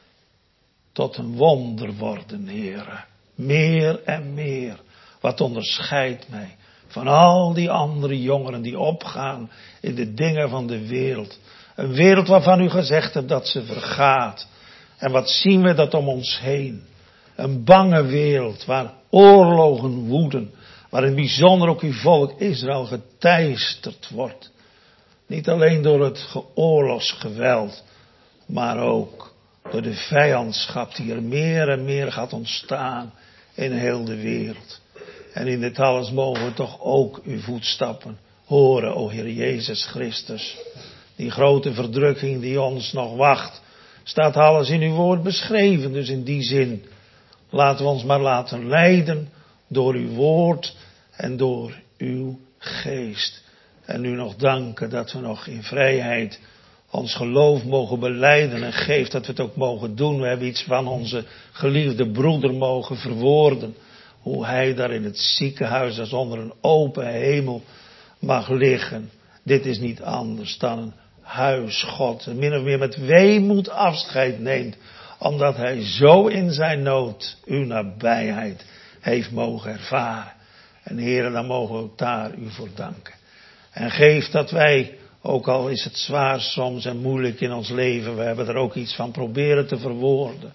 tot een wonder worden, Heere. Meer en meer. Wat onderscheidt mij van al die andere jongeren die opgaan in de dingen van de wereld. Een wereld waarvan u gezegd hebt dat ze vergaat. En wat zien we dat om ons heen? Een bange wereld waar oorlogen woeden. Waar in bijzonder ook uw volk Israël geteisterd wordt. Niet alleen door het oorlogsgeweld, maar ook door de vijandschap die er meer en meer gaat ontstaan in heel de wereld. En in dit alles mogen we toch ook uw voetstappen horen, o Heer Jezus Christus. Die grote verdrukking die ons nog wacht, staat alles in uw woord beschreven. Dus in die zin, laten we ons maar laten leiden door uw woord en door uw geest. En u nog danken dat we nog in vrijheid ons geloof mogen belijden en geeft dat we het ook mogen doen. We hebben iets van onze geliefde broeder mogen verwoorden. Hoe hij daar in het ziekenhuis als onder een open hemel mag liggen. Dit is niet anders dan een huis God. En min of meer met weemoed afscheid neemt. Omdat hij zo in zijn nood uw nabijheid heeft mogen ervaren. En Heere, dan mogen we ook daar u voor danken. En geef dat wij, ook al is het zwaar soms en moeilijk in ons leven, we hebben er ook iets van proberen te verwoorden.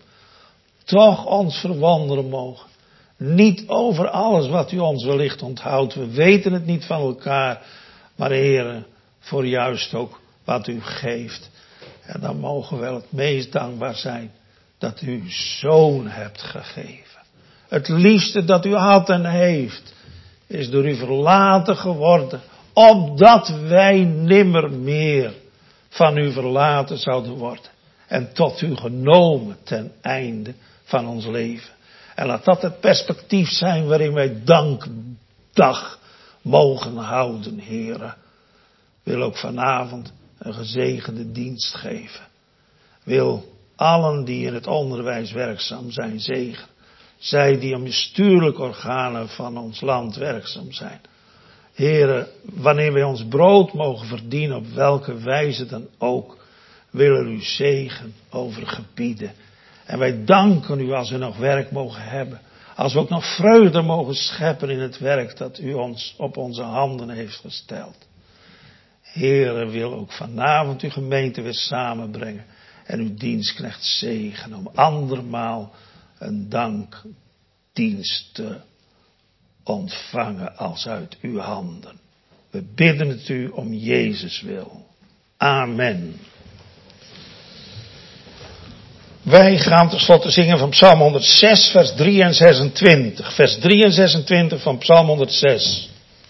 Toch ons verwonderen mogen. Niet over alles wat u ons wellicht onthoudt. We weten het niet van elkaar. Maar Heere, voor juist ook wat u geeft. En dan mogen we wel het meest dankbaar zijn dat u uw zoon hebt gegeven. Het liefste dat u had en heeft is door u verlaten geworden. Opdat wij nimmer meer van u verlaten zouden worden. En tot u genomen ten einde van ons leven. En laat dat het perspectief zijn waarin wij dankdag mogen houden, Heere. Wil ook vanavond een gezegende dienst geven. Wil allen die in het onderwijs werkzaam zijn zegen. Zij die in bestuurlijke organen van ons land werkzaam zijn. Heere, wanneer wij ons brood mogen verdienen, op welke wijze dan ook, willen u zegen over gebieden. En wij danken u als we nog werk mogen hebben. Als we ook nog vreugde mogen scheppen in het werk dat u ons op onze handen heeft gesteld. Heere, wil ook vanavond uw gemeente weer samenbrengen. En uw dienstknecht zegenen om andermaal een dankdienst te ontvangen als uit uw handen. We bidden het u om Jezus wil. Amen. Wij gaan tenslotte zingen van Psalm 106, vers 3 en 26. Vers 3 en 26 van Psalm 106.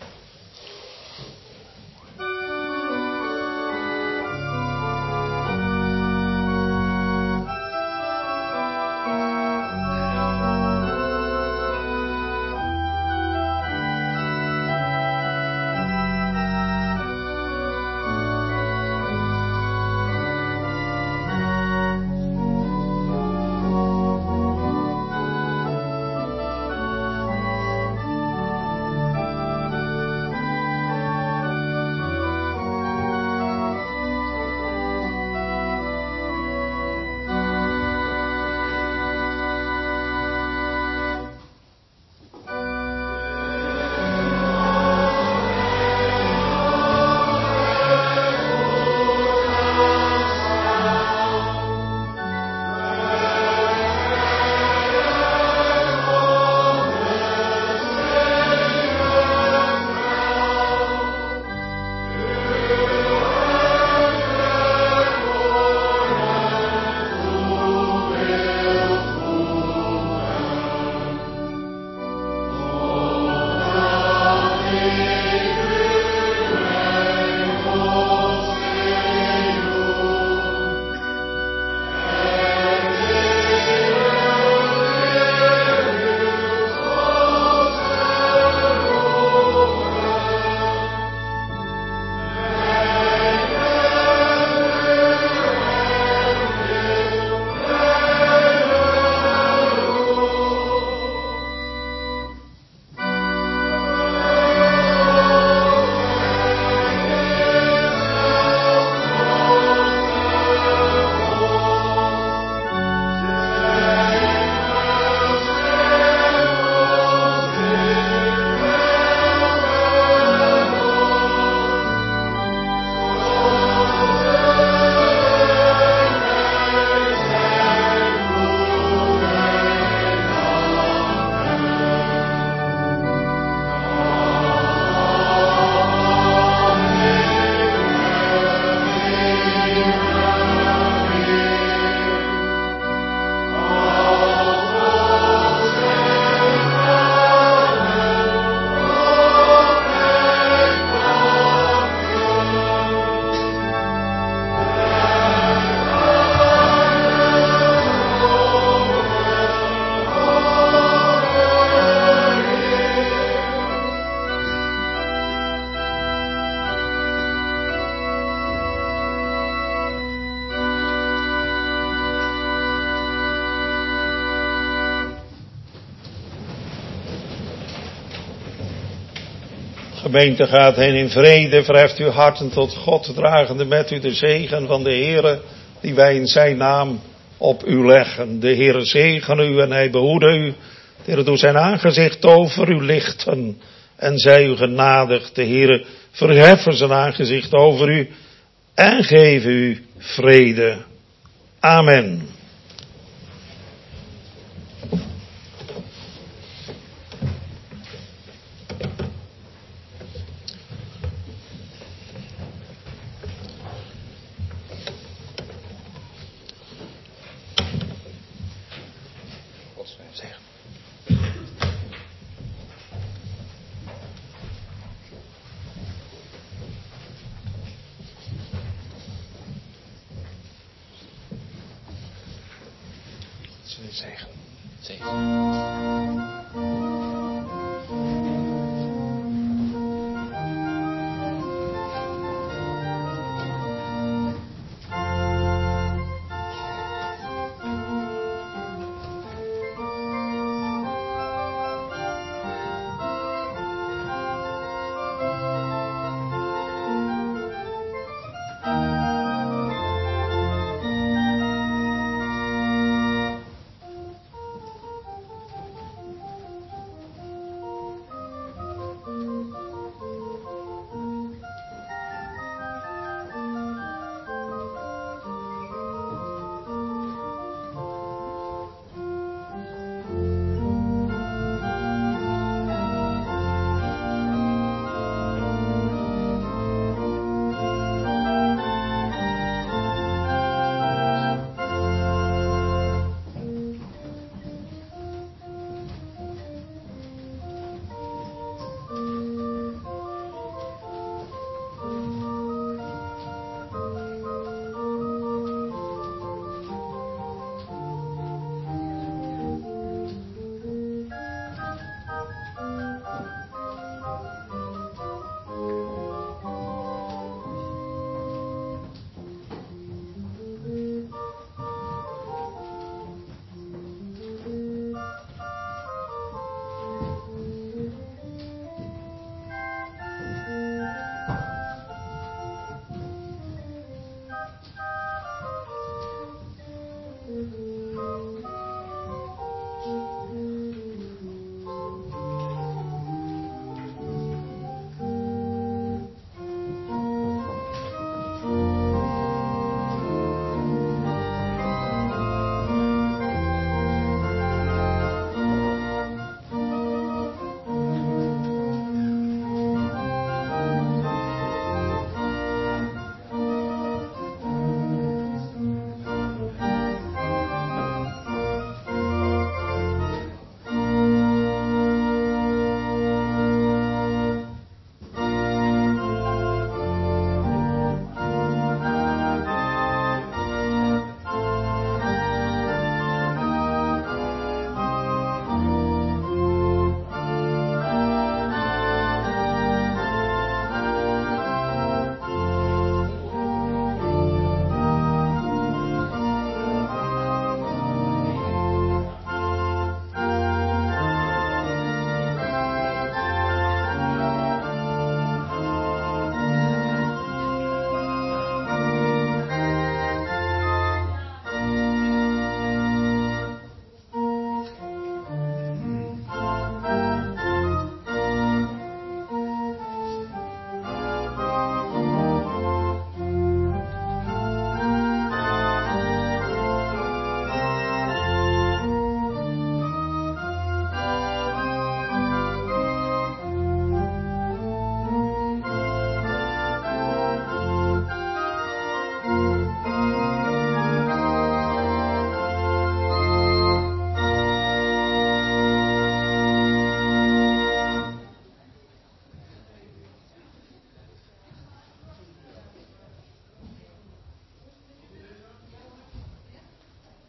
Gemeente gaat heen in vrede, verheft uw harten tot God, dragende met u de zegen van de Heere, die wij in zijn naam op u leggen. De Heere zegene u en hij behoede u. De Heere doet zijn aangezicht over u lichten en zij u genadig. De Heere verheffen zijn aangezicht over u en geven u vrede. Amen. Zegen.